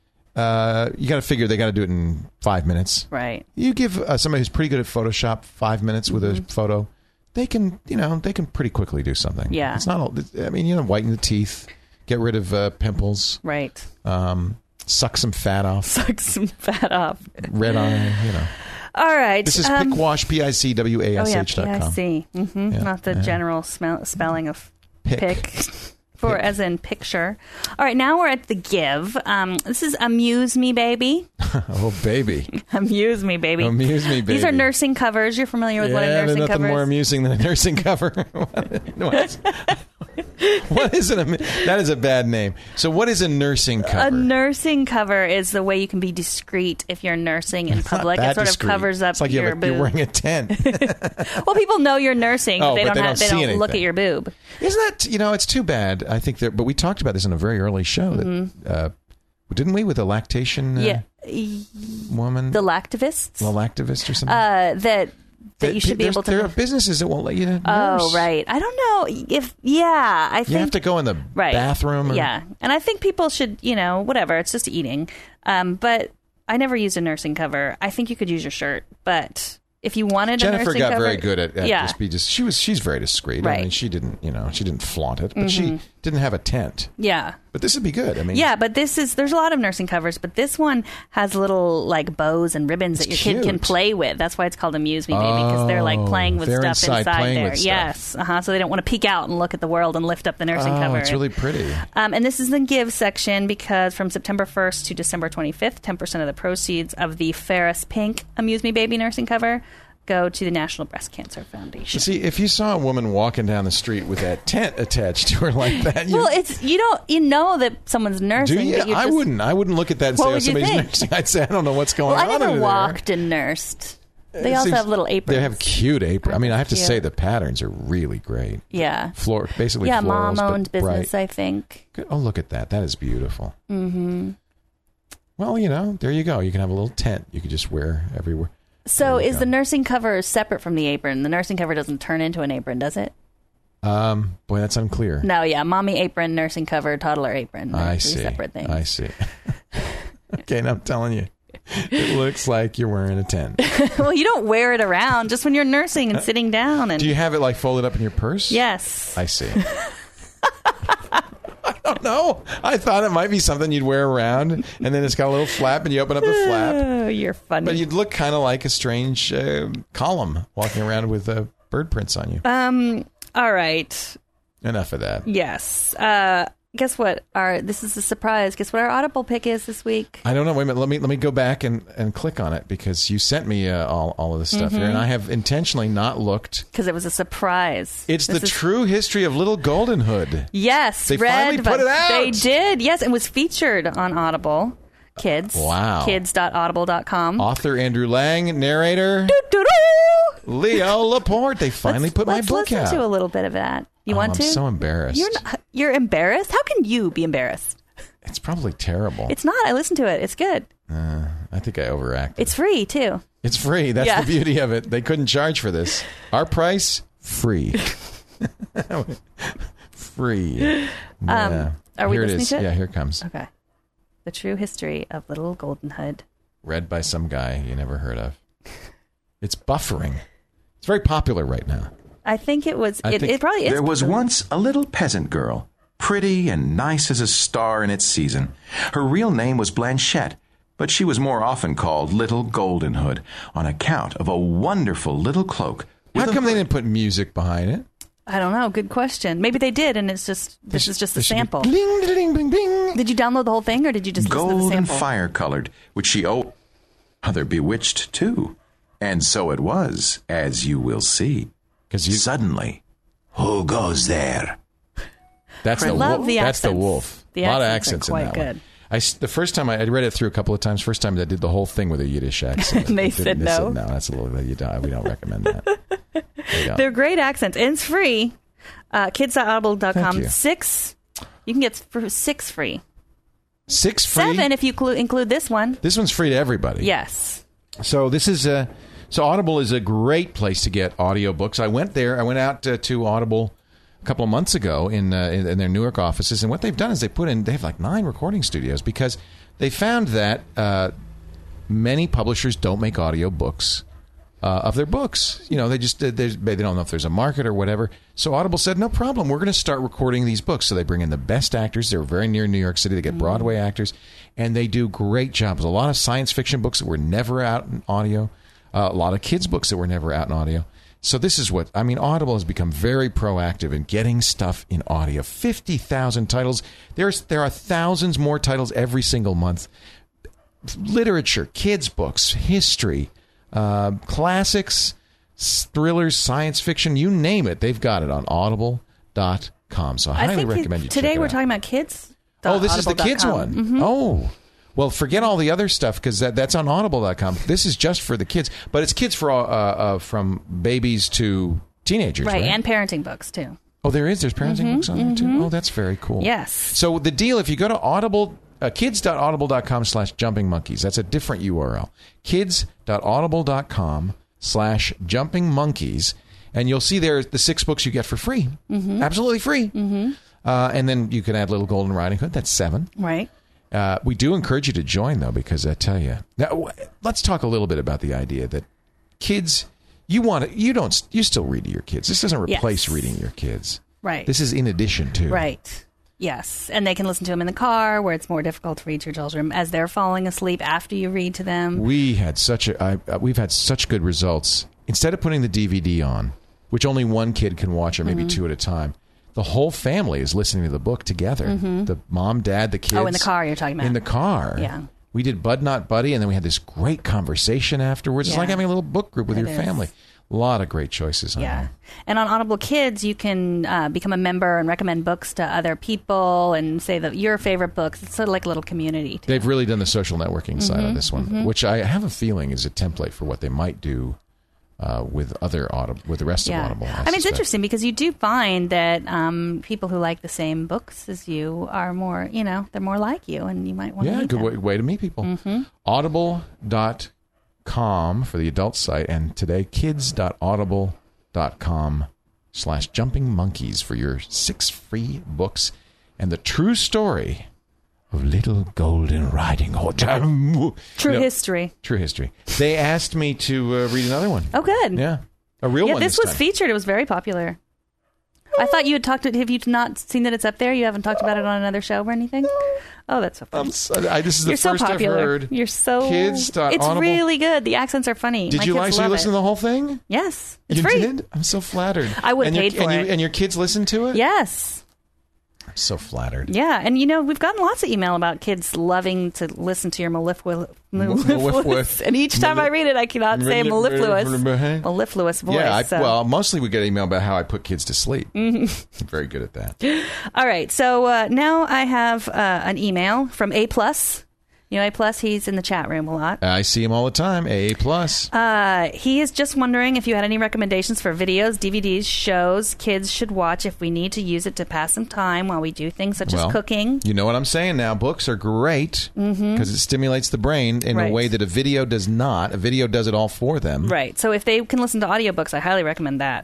You got to figure they got to do it in 5 minutes. Right. You give somebody who's pretty good at Photoshop 5 minutes with a photo. They can, they can pretty quickly do something. Yeah. It's not all, whiten the teeth, get rid of pimples. Right. Suck some fat off. Suck some fat off. Red eye, All right. This is Pickwash, PICWASH.com. PIC. Mm-hmm. Yeah, Not the general spelling of pick. Pick. As in picture. All right, now we're at the Give. This is Amuse Me Baby. Oh, baby. Amuse Me Baby. Amuse Me Baby. These are nursing covers. You're familiar with what a nursing there's cover nothing is? more amusing than a nursing cover. What is that is a bad name. So what is a nursing cover? A nursing cover is the way you can be discreet if you're nursing in public. Not that It sort discreet. of covers up it's like your you're boob. wearing a tent. Well, people know you're nursing, but they don't look at anything. your boob. Isn't that, it's too bad. I think but we talked about this in a very early show that, didn't we, with the lactation woman? The lactivists? The lactivist or something? That you should be able to. There are businesses that won't let you nurse. Oh, right. I don't know if, I think. You have to go in the bathroom. Yeah. And I think people should, whatever. It's just eating. But I never used a nursing cover. I think you could use your shirt, but if you wanted Jennifer a nursing got cover, very good at she's very discreet. Right. I mean, she didn't flaunt it, but she didn't have a tent. Yeah. But this would be good. I mean, yeah, but there's a lot of nursing covers, but this one has little like bows and ribbons that your kid can play with. That's why it's called Amuse Me Baby, because they're like playing with they're stuff inside playing there. with Yes. So they don't want to peek out and look at the world and lift up the nursing cover. It's really pretty. And this is the Give section because from September 1st to December 25th, 10% of the proceeds of the Ferris Pink Amuse Me Baby nursing cover go to the National Breast Cancer Foundation. See, if you saw a woman walking down the street with that tent attached to her like that, you know that someone's nursing. Do you? But I wouldn't look at that and say, somebody's nursing. I'd say, I don't know what's going on. I never under walked there. and nursed. They also have little aprons. They have cute aprons. I mean, I have to say the patterns are really great. Yeah. Basically yeah, florals, mom-owned but business, bright. I think. Oh, look at that. That is beautiful. Mm-hmm. Well, there you go. You can have a little tent you could just wear everywhere. So is the nursing cover separate from the apron? The nursing cover doesn't turn into an apron, does it? Boy, that's unclear. No, yeah. Mommy apron, nursing cover, toddler apron. I see. Separate things. I see. Okay, now I'm telling you. It looks like you're wearing a tent. Well, you don't wear it around just when you're nursing and sitting down. And do you have it like folded up in your purse? Yes. I see. I don't know. I thought it might be something you'd wear around, and then it's got a little flap, and you open up the flap. Oh, you're funny. But you'd look kind of like a strange column walking around with bird prints on you. All right. Enough of that. Yes. Guess what? This is a surprise. Guess what our Audible pick is this week? I don't know. Wait a minute. Let me go back and click on it because you sent me all of this stuff here, and I have intentionally not looked because it was a surprise. It's the true history of Little Golden Hood. Yes, they finally put it out. They did. Yes, it was featured on Audible Kids. Wow. Kids.audible.com. Author Andrew Lang, narrator Leo Laporte. They finally put my book out. Let's listen to a little bit of that. You want to? I'm so embarrassed. You're embarrassed? How can you be embarrassed? It's probably terrible. It's not. I listened to it. It's good. I think I overacted. It's free, too. It's free. That's the beauty of it. They couldn't charge for this. Our price, free. Free. Yeah. Are we here listening it is. to it? Yeah, here it comes. Okay. The True History of Little Golden Hood. Read by some guy you never heard of. It's buffering. It's very popular right now. I think it was. It probably is. There was once a little peasant girl, pretty and nice as a star in its season. Her real name was Blanchette, but she was more often called Little Golden Hood on account of a wonderful little cloak. How come they didn't put music behind it? I don't know. Good question. Maybe they did, and this is just a sample. Bling, bling, bling, bling. Did you download the whole thing, or did you just listen to the Gold and sample? fire-colored, which she other bewitched too. And so it was, as you will see. Suddenly, who goes there? That's the wolf. That's the wolf. The a lot of accents accents in that good. one. The first time I read it through a couple of times. First time I did the whole thing with a Yiddish accent. And they said no. No, that's a little bit. We don't recommend that. They're great accents, and it's free. Kids.audible.com. 6. You can get 6 free. 6 free. 7 if you include this one. This one's free to everybody. Yes. So this is so Audible is a great place to get audiobooks. I went out to Audible a couple of months ago in their Newark offices, and what they've done is they have like 9 recording studios because they found that many publishers don't make audiobooks of their books. They don't know if there's a market or whatever. So Audible said, no problem. We're going to start recording these books. So they bring in the best actors. They're very near New York City. They get Broadway actors, and they do great jobs. A lot of science fiction books that were never out in audio. A lot of kids' books that were never out in audio. So this is Audible has become very proactive in getting stuff in audio. 50,000 titles. There are thousands more titles every single month. Literature, kids' books, history, classics, thrillers, science fiction, you name it. They've got it on audible.com. So I highly recommend you check it out. Today we're talking about kids. Oh, this is the kids one. Mm-hmm. Oh. Well, forget all the other stuff because that's on audible.com. This is just for the kids, but it's kids for from babies to teenagers, right? And parenting books too. Oh, there's parenting books on there too. Oh, that's very cool. Yes. So the deal, if you go to kids.audible.com/jumpingmonkeys, that's a different URL. kids.audible.com/jumpingmonkeys, and you'll see there the 6 books you get for free, absolutely free. And then you can add Little Golden Riding Hood. That's 7. Right. We do encourage you to join, though, because I tell you. Now, let's talk a little bit about the idea that kids, you still read to your kids. This doesn't replace reading to your kids. Right. This is in addition to. Right. Yes. And they can listen to them in the car where it's more difficult to read to your children as they're falling asleep after you read to them. We've had such good results. Instead of putting the DVD on, which only one kid can watch or maybe two at a time, the whole family is listening to the book together. The mom, dad, the kids. Oh, in the car you're talking about. In the car. Yeah. We did Bud Not Buddy, and then we had this great conversation afterwards. It's like having a little book group with your family. A lot of great choices on there. And on Audible Kids, you can become a member and recommend books to other people and say that your favorite books. It's sort of like a little community, too. They've really done the social networking side on this one, which I have a feeling is a template for what they might do with the rest of Audible. I mean, it's interesting because you do find that people who like the same books as you are more, they're more like you, and you might want to meet them. Good way to meet people. Audible.com for the adult site, and today kids.audible.com/jumpingmonkeys for your 6 free books and the true story of Little Golden Riding Hood. True history. They asked me to read another one. Oh, good. Yeah. A real one this was featured. It was very popular. I thought you had talked to it. Have you not seen that it's up there? You haven't talked about it on another show or anything? Oh, that's so funny. This is the first I've heard. You're so... Kids. It's really good. The accents are funny. Did you listen to the whole thing? Yes. It's you free. Did? I'm so flattered. I would have paid for it. And your kids listen to it? Yes. I'm so flattered. Yeah, and we've gotten lots of email about kids loving to listen to your mellifluous. And each time I read it, I cannot say mellifluous voice. Yeah, mostly we get email about how I put kids to sleep. I'm very good at that. All right, so now I have an email from A+. A+, he's in the chat room a lot. I see him all the time, A+. He is just wondering if you had any recommendations for videos, DVDs, shows kids should watch if we need to use it to pass some time while we do things such as cooking. You know what I'm saying now. Books are great because it stimulates the brain in a way that a video does not. A video does it all for them. Right. So if they can listen to audiobooks, I highly recommend that.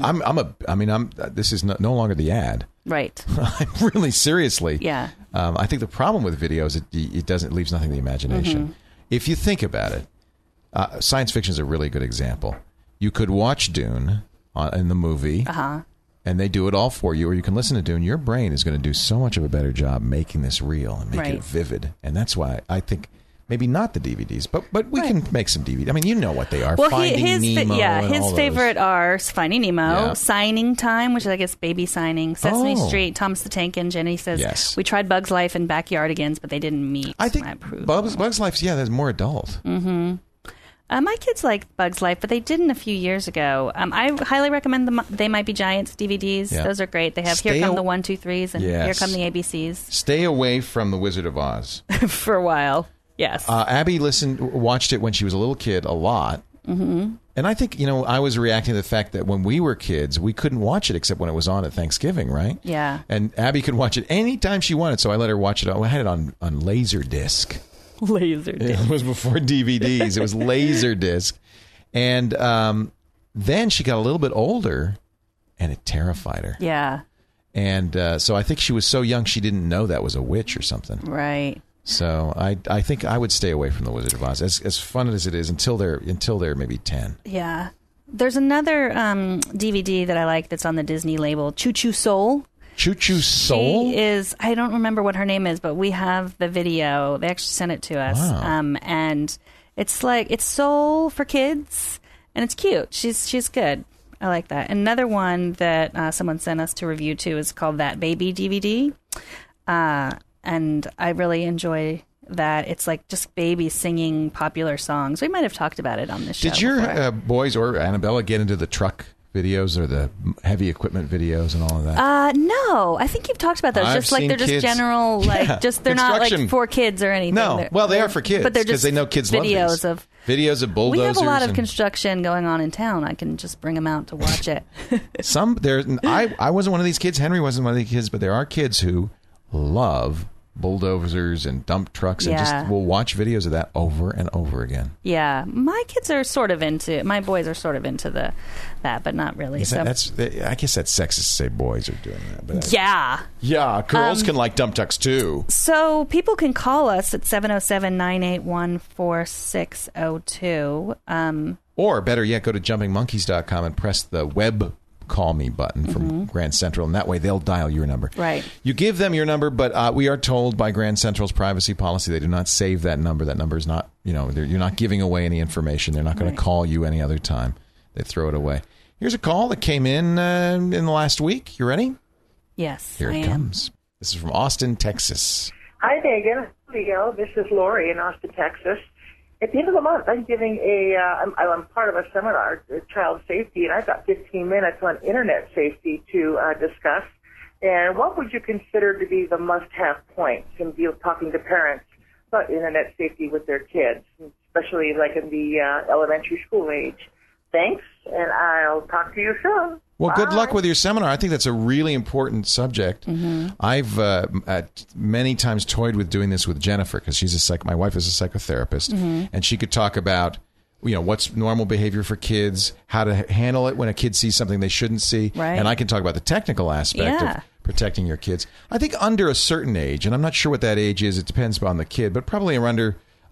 This is no longer the ad. Right. I'm really seriously. Yeah. I think the problem with videos, it leaves nothing to the imagination. If you think about it, science fiction is a really good example. You could watch Dune in the movie, and they do it all for you, or you can listen to Dune. Your brain is going to do so much of a better job making this real and make it vivid. And that's why I think maybe not the DVDs, but we can make some DVDs. I mean, you know what they are. Well, Finding Nemo. His favorite are Finding Nemo, Signing Time, which is, I guess, baby signing, Sesame Street, Thomas the Tank Engine. He says, we tried Bug's Life and Backyardigans, but they didn't meet. I think Bug's Life, that's more adult. My kids like Bug's Life, but they didn't a few years ago. I highly recommend the They Might Be Giants DVDs. Yeah. Those are great. They have Here Come the 1, 2, 3s and Here Come the ABCs. Stay away from The Wizard of Oz. For a while. Yes. Abby watched it when she was a little kid a lot. And I think, I was reacting to the fact that when we were kids, we couldn't watch it except when it was on at Thanksgiving, right? Yeah. And Abby could watch it anytime she wanted, so I let her watch it. I had it on Laserdisc. Laserdisc. It was before DVDs. It was Laserdisc. And then she got a little bit older, and it terrified her. Yeah. And so I think she was so young she didn't know that was a witch or something. Right. So I think I would stay away from The Wizard of Oz, as fun as it is, until they're maybe 10. Yeah. There's another DVD that I like that's on the Disney label, Choo Choo Soul. Choo Choo Soul? She is, I don't remember what her name is, but we have the video. They actually sent it to us. Wow. And it's soul for kids, and it's cute. She's good. I like that. Another one that someone sent us to review too is called That Baby DVD. And I really enjoy that. It's like just babies singing popular songs. We might have talked about it on this show. Did your boys or Annabella get into the truck videos or the heavy equipment videos and all of that? No. I think you've talked about those. They're just kids. General, they're not like for kids or anything. No. They are for kids. But they're just they know kids videos love these. Videos of bulldozers. We have a lot of construction going on in town. I can just bring them out to watch it. I wasn't one of these kids. Henry wasn't one of these kids, but there are kids who love bulldozers and dump trucks, and Yeah. just we'll watch videos of that over and over again. Yeah, my boys are sort of into that, but not really. I guess that's sexist to say boys are doing that. But yeah. yeah, girls can like dump trucks too. So people can call us at 707-981-4602. Or better yet, go to jumpingmonkeys.com and press the web call me button from Grand Central, and that way they'll dial your number. Right. You give them your number, but we are told by Grand Central's privacy policy they do not save that number. That number is not, you're not giving away any information. They're not going to call you any other time. They throw it away. Here's a call that came in the last week. You ready? Yes, Here I it am. comes. This is from Austin, Texas. Hi, Megan. Leo. This is Lori in Austin, Texas. At the end of the month, I'm giving I'm part of a seminar, child safety, and I've got 15 minutes on internet safety to discuss. And what would you consider to be the must-have points in talking to parents about internet safety with their kids, especially like in the elementary school age? Thanks, and I'll talk to you soon. Well, good Bye. luck with your seminar. I think that's a really important subject. I've many times toyed with doing this with Jennifer because my wife is a psychotherapist, and she could talk about what's normal behavior for kids, how to handle it when a kid sees something they shouldn't see, Right. and I can talk about the technical aspect Yeah. of protecting your kids. I think under a certain age, and I'm not sure what that age is. It depends on the kid, but probably under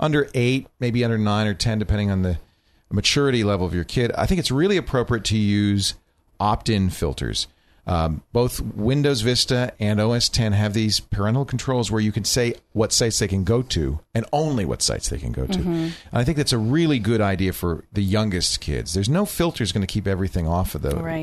8, maybe under 9 or 10, depending on the maturity level of your kid. I think it's really appropriate to use opt-in filters. Both Windows Vista and OS X have these parental controls where you can say what sites they can go to and only what sites they can go to. And I think that's a really good idea for the youngest kids. There's no filters going to keep everything off of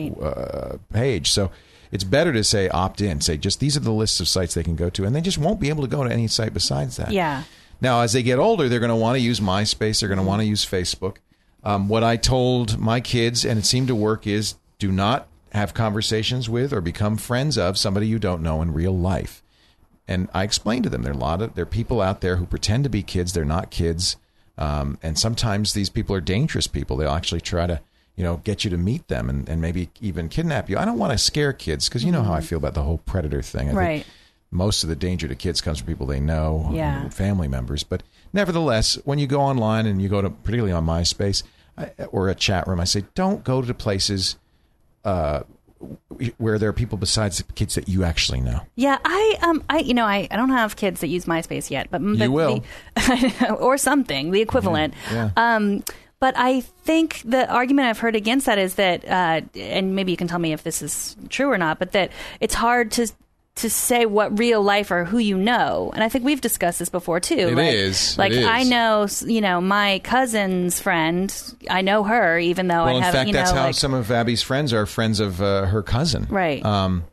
the page. So it's better to say opt-in. Say just these are the lists of sites they can go to, and they just won't be able to go to any site besides that. Yeah. Now, as they get older, they're going to want to use MySpace. They're going to want to use Facebook. What I told my kids, and it seemed to work, is do not have conversations with or become friends of somebody you don't know in real life. And I explained to them there are people out there who pretend to be kids. They're not kids. And sometimes these people are dangerous people. They'll actually try to, get you to meet them and maybe even kidnap you. I don't want to scare kids because you know how I feel about the whole predator thing. I think most of the danger to kids comes from people they know, family members. But nevertheless, when you go online and you go to, particularly on MySpace or a chat room, I say, don't go to places where there are people besides the kids that you actually know. Yeah, I don't have kids that use MySpace yet, but you will, or something, the equivalent. Yeah. But I think the argument I've heard against that is that, and maybe you can tell me if this is true or not, but that it's hard to say what real life or who you know. And I think we've discussed this before too. It is. I know, my cousin's friend, I know her, even though I have, in fact, that's how some of Abby's friends are friends of her cousin. Right.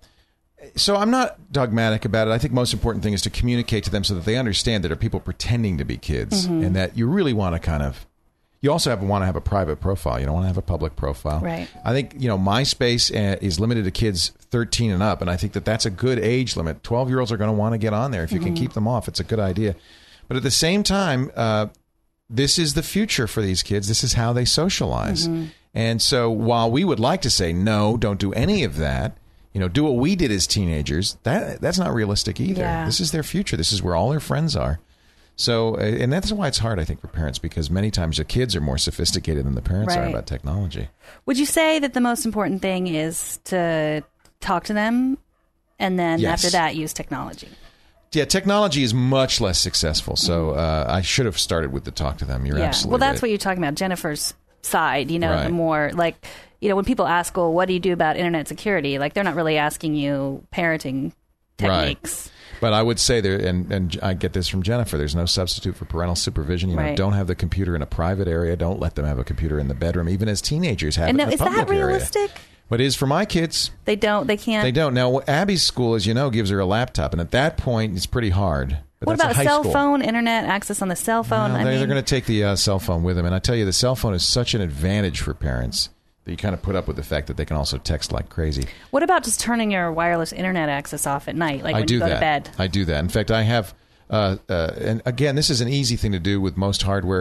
So I'm not dogmatic about it. I think most important thing is to communicate to them so that they understand that there are people pretending to be kids and that you really want to you also want to have a private profile. You don't want to have a public profile. Right. I think, MySpace is limited to kids 13 and up, and I think that that's a good age limit. 12-year-olds are going to want to get on there. If you can keep them off, it's a good idea. But at the same time, this is the future for these kids. This is how they socialize. And so while we would like to say, no, don't do any of that, do what we did as teenagers, that's not realistic either. Yeah. This is their future. This is where all their friends are. So, and that's why it's hard, I think, for parents, because many times the kids are more sophisticated than the parents are about technology. Would you say that the most important thing is to talk to them and then after that use technology? Yeah, technology is much less successful. So I should have started with the talk to them. You're absolutely right. Well, that's right. what you're talking about, Jennifer's side, the Right. more like, when people ask, well, what do you do about internet security? Like, they're not really asking you parenting techniques. Right. But I would say there, and I get this from Jennifer, there's no substitute for parental supervision. Don't have the computer in a private area. Don't let them have a computer in the bedroom, even as teenagers have it in a public area. Is that realistic? What is for my kids? They can't. They don't. Now, Abby's school, as you know, gives her a laptop, and at that point, it's pretty hard. But what that's about a high cell school. phone, internet access on the cell phone? Well, they're going to take the cell phone with them. And I tell you, the cell phone is such an advantage for parents that you kind of put up with the fact that they can also text like crazy. What about just turning your wireless internet access off at night, like when you go to bed? I do that. In fact, I have, and again, this is an easy thing to do with most hardware.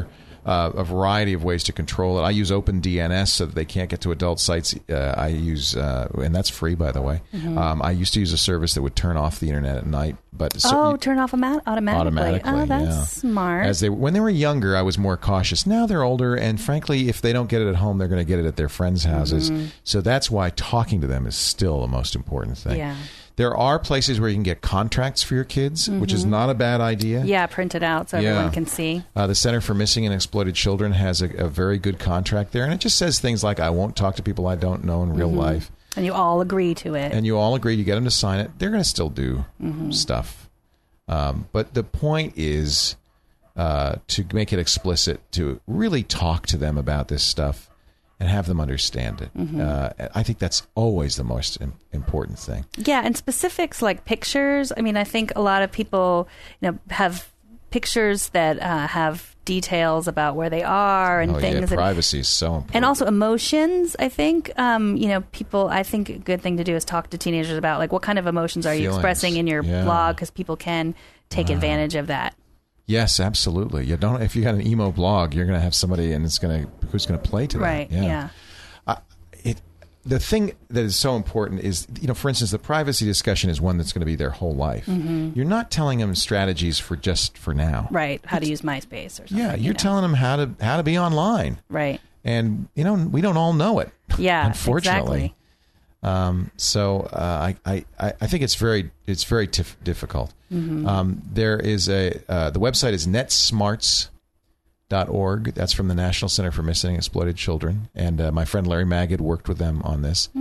a variety of ways to control it. I use OpenDNS so that they can't get to adult sites. I use, and that's free, by the way. I used to use a service that would turn off the internet at night. But turn off automatically. Oh, that's smart. When they were younger, I was more cautious. Now they're older, and frankly, if they don't get it at home, they're going to get it at their friends' houses. So that's why talking to them is still the most important thing. Yeah. There are places where you can get contracts for your kids, which is not a bad idea. Yeah, print it out so everyone can see. The Center for Missing and Exploited Children has a very good contract there, and it just says things like, I won't talk to people I don't know in real life. And you all agree to it. And you all agree. You get them to sign it. They're going to still do stuff. But the point is to make it explicit, to really talk to them about this stuff and have them understand it. I think that's always the most important thing. Yeah, and specifics like pictures. I mean, I think a lot of people, have pictures that have details about where they are and things. Yeah, privacy is so important. And also emotions, I think. People, I think a good thing to do is talk to teenagers about, like, what kind of emotions are you expressing in your blog, because people can take advantage of that. Yes, absolutely. You don't. If you got an emo blog, you're going to have somebody, and who's going to play to that. Right. Yeah. The thing that is so important is, for instance, the privacy discussion is one that's going to be their whole life. You're not telling them strategies for now. Right. How to use MySpace or something. Yeah, you're telling them how to be online. Right. And we don't all know it. Yeah. Unfortunately. Exactly. So I think it's very difficult. There is the website is netsmarts.org. That's from the National Center for Missing and Exploited Children, and my friend Larry Magid worked with them on this.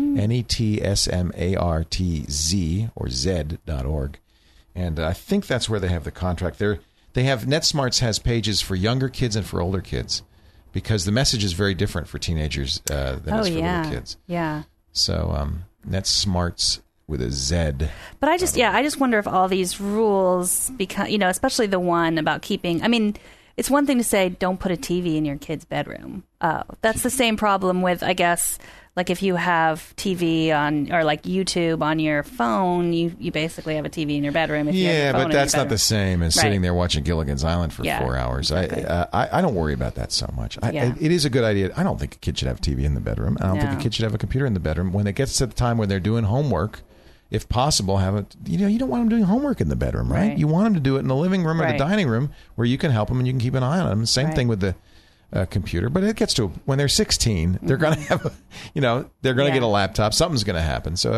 NETSMARTZ or Z.org, and I think that's where they have the contract. They have NetSmarts has pages for younger kids and for older kids, because the message is very different for teenagers than it's for little kids. Yeah. So NetSmarts with a Z. But I just wonder if all these rules become, especially the one about keeping. I mean, it's one thing to say don't put a TV in your kid's bedroom. That's the same problem with, I guess, like if you have TV on, or like YouTube on your phone, you basically have a TV in your bedroom. If you have your phone but that's not the same as sitting there watching Gilligan's Island for 4 hours. Exactly. I don't worry about that so much. It is a good idea. I don't think a kid should have a TV in the bedroom. I don't think a kid should have a computer in the bedroom. When it gets to the time when they're doing homework, if possible, have it. You don't want them doing homework in the bedroom, right? You want them to do it in the living room or the dining room, where you can help them and you can keep an eye on them. Same thing with the computer. But it gets to when they're 16, they're going to have, they're going to get a laptop. Something's going to happen. So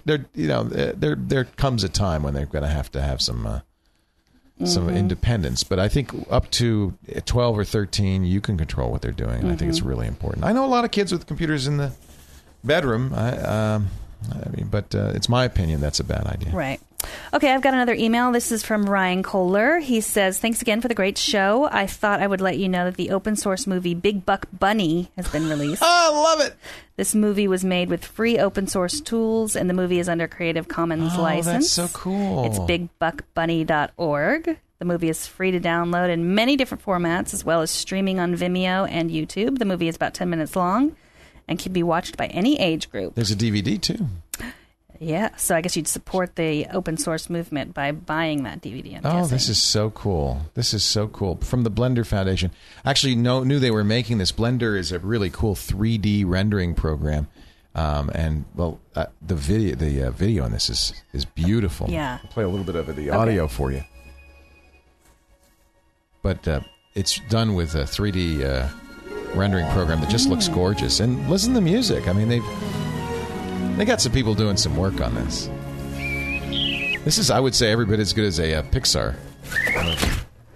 there comes a time when they're going to have some independence. But I think up to 12 or 13, you can control what they're doing. And I think it's really important. I know a lot of kids with computers in the bedroom. But it's my opinion that's a bad idea. Right. Okay, I've got another email. This is from Ryan Kohler. He says, thanks again for the great show. I thought I would let you know that the open source movie Big Buck Bunny has been released. Oh, I love it. This movie was made with free open source tools, and the movie is under Creative Commons license. That's so cool. It's bigbuckbunny.org. The movie is free to download in many different formats, as well as streaming on Vimeo and YouTube. The movie is about 10 minutes long and can be watched by any age group. There's a DVD, too. Yeah, so I guess you'd support the open source movement by buying that DVD. This is so cool. This is so cool. From the Blender Foundation. Actually, knew they were making this. Blender is a really cool 3D rendering program. The video on this is beautiful. Yeah. I'll play a little bit of the audio for you. But it's done with a 3D rendering program that just looks gorgeous. And listen to the music. I mean, they got some people doing some work on this. This is, I would say, every bit as good as a Pixar movie.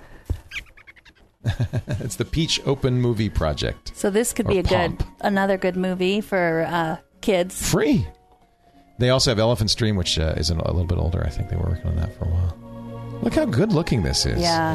It's the Peach Open Movie Project. So this could be another good movie for kids. Free. They also have Elephant Stream, which is a little bit older. I think they were working on that for a while. Look how good looking this is. Yeah.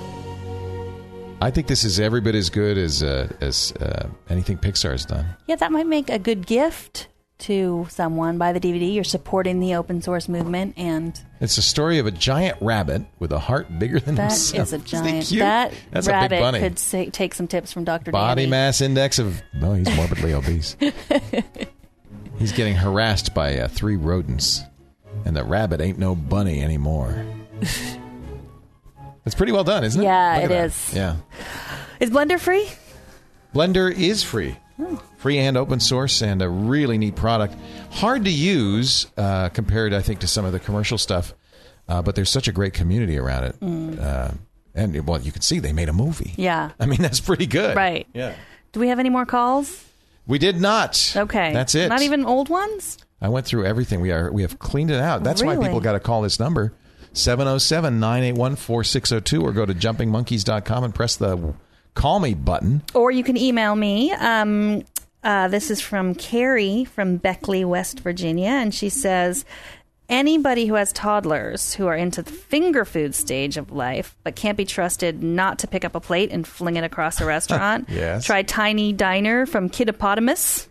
I think this is every bit as good as anything Pixar has done. Yeah, that might make a good gift to someone. Buy the DVD. You're supporting the open source movement, and it's a story of a giant rabbit with a heart bigger than himself. That is a giant. That's rabbit a big bunny. Could take some tips from Dr. Body Danny. mass index of he's morbidly obese. He's getting harassed by 3 rodents, and the rabbit ain't no bunny anymore. It's pretty well done, isn't it? Yeah, it is. Yeah. Is Blender free? Blender is free. Free and open source, and a really neat product. Hard to use compared, I think, to some of the commercial stuff, but there's such a great community around it. And, well, you can see they made a movie. Yeah. I mean, that's pretty good. Right. Yeah. Do we have any more calls? We did not. Okay. That's it. Not even old ones? I went through everything. We have cleaned it out. That's why Really? people got to call this number, 707-981-4602, or go to jumpingmonkeys.com and press the call me button. Or you can email me. This is from Carrie from Beckley, West Virginia, and she says, anybody who has toddlers who are into the finger food stage of life but can't be trusted not to pick up a plate and fling it across a restaurant, Yes. try Tiny Diner from Kiddopotamus,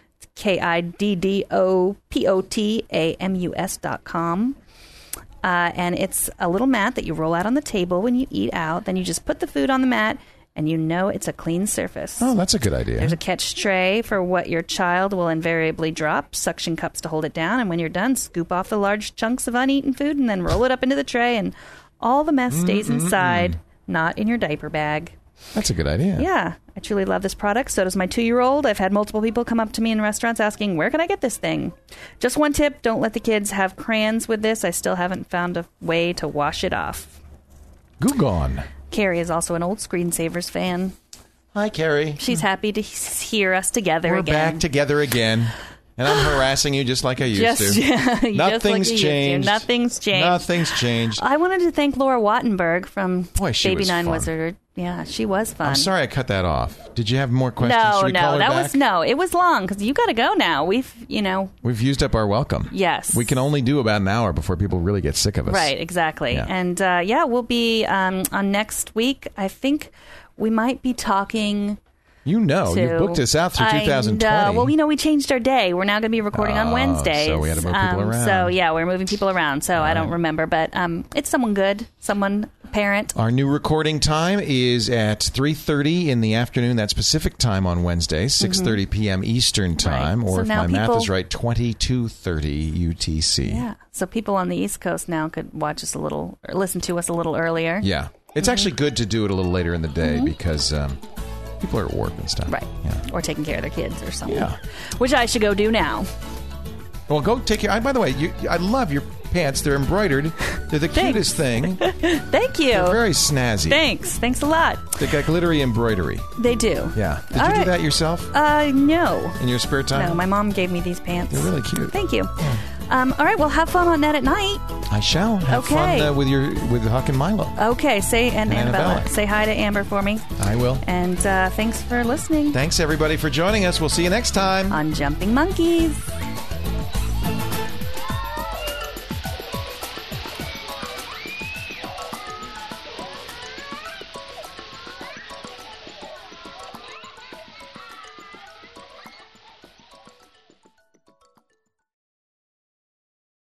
KIDDOPOTAMUS.com. And it's a little mat that you roll out on the table when you eat out. Then you just put the food on the mat, and you know it's a clean surface. Oh, that's a good idea. There's a catch tray for what your child will invariably drop, suction cups to hold it down, and when you're done, scoop off the large chunks of uneaten food and then roll it up into the tray, and all the mess stays inside, not in your diaper bag. That's a good idea. Yeah, I truly love this product. So does my 2-year-old. I've had multiple people come up to me in restaurants asking, where can I get this thing? Just one tip, don't let the kids have crayons with this. I still haven't found a way to wash it off. Goo-gone. Carrie is also an old Screensavers fan. Hi, Carrie. She's happy to hear us together We're again. back together again. And I'm harassing you just like I used to. Nothing's changed. Nothing's changed. Nothing's changed. I wanted to thank Laura Wattenberg from Boy, she Baby was Nine fun. Wizard. Yeah, she was fun. I'm sorry I cut that off. Did you have more questions? No, Should we call her back? it was long because you got to go now. We've used up our welcome. Yes. We can only do about an hour before people really get sick of us. Right, exactly. Yeah. And we'll be on next week. I think we might be talking. You booked us out through 2020. Well, we changed our day. We're now going to be recording on Wednesdays. So we had to move people around. So, we're moving people around. So I don't remember. But it's someone good, someone parent. Our new recording time is at 3:30 in the afternoon. That's Pacific time on Wednesdays, 6:30 p.m. Eastern time. Right. Or So if now my math people- is right, 22:30 UTC. Yeah. So people on the East Coast now could watch us or listen to us a little earlier. Yeah. It's actually good to do it a little later in the day because people are at work and stuff. Right. Yeah. Or taking care of their kids or something. Yeah. Which I should go do now. Well, go take care. By the way, I love your pants. They're embroidered. They're the cutest thing. Thank you. They're very snazzy. Thanks a lot. They got glittery embroidery. They do. Yeah. Did All you do right. that yourself No. in your spare time? No, my mom gave me these pants. They're really cute. Thank you. All right, well, have fun on Net at Night. I shall have Okay. fun with Huck and Milo. Okay, and Annabella. Say hi to Amber for me. I will. And thanks for listening Thanks everybody for joining us. We'll see you next time. on Jumping Monkeys.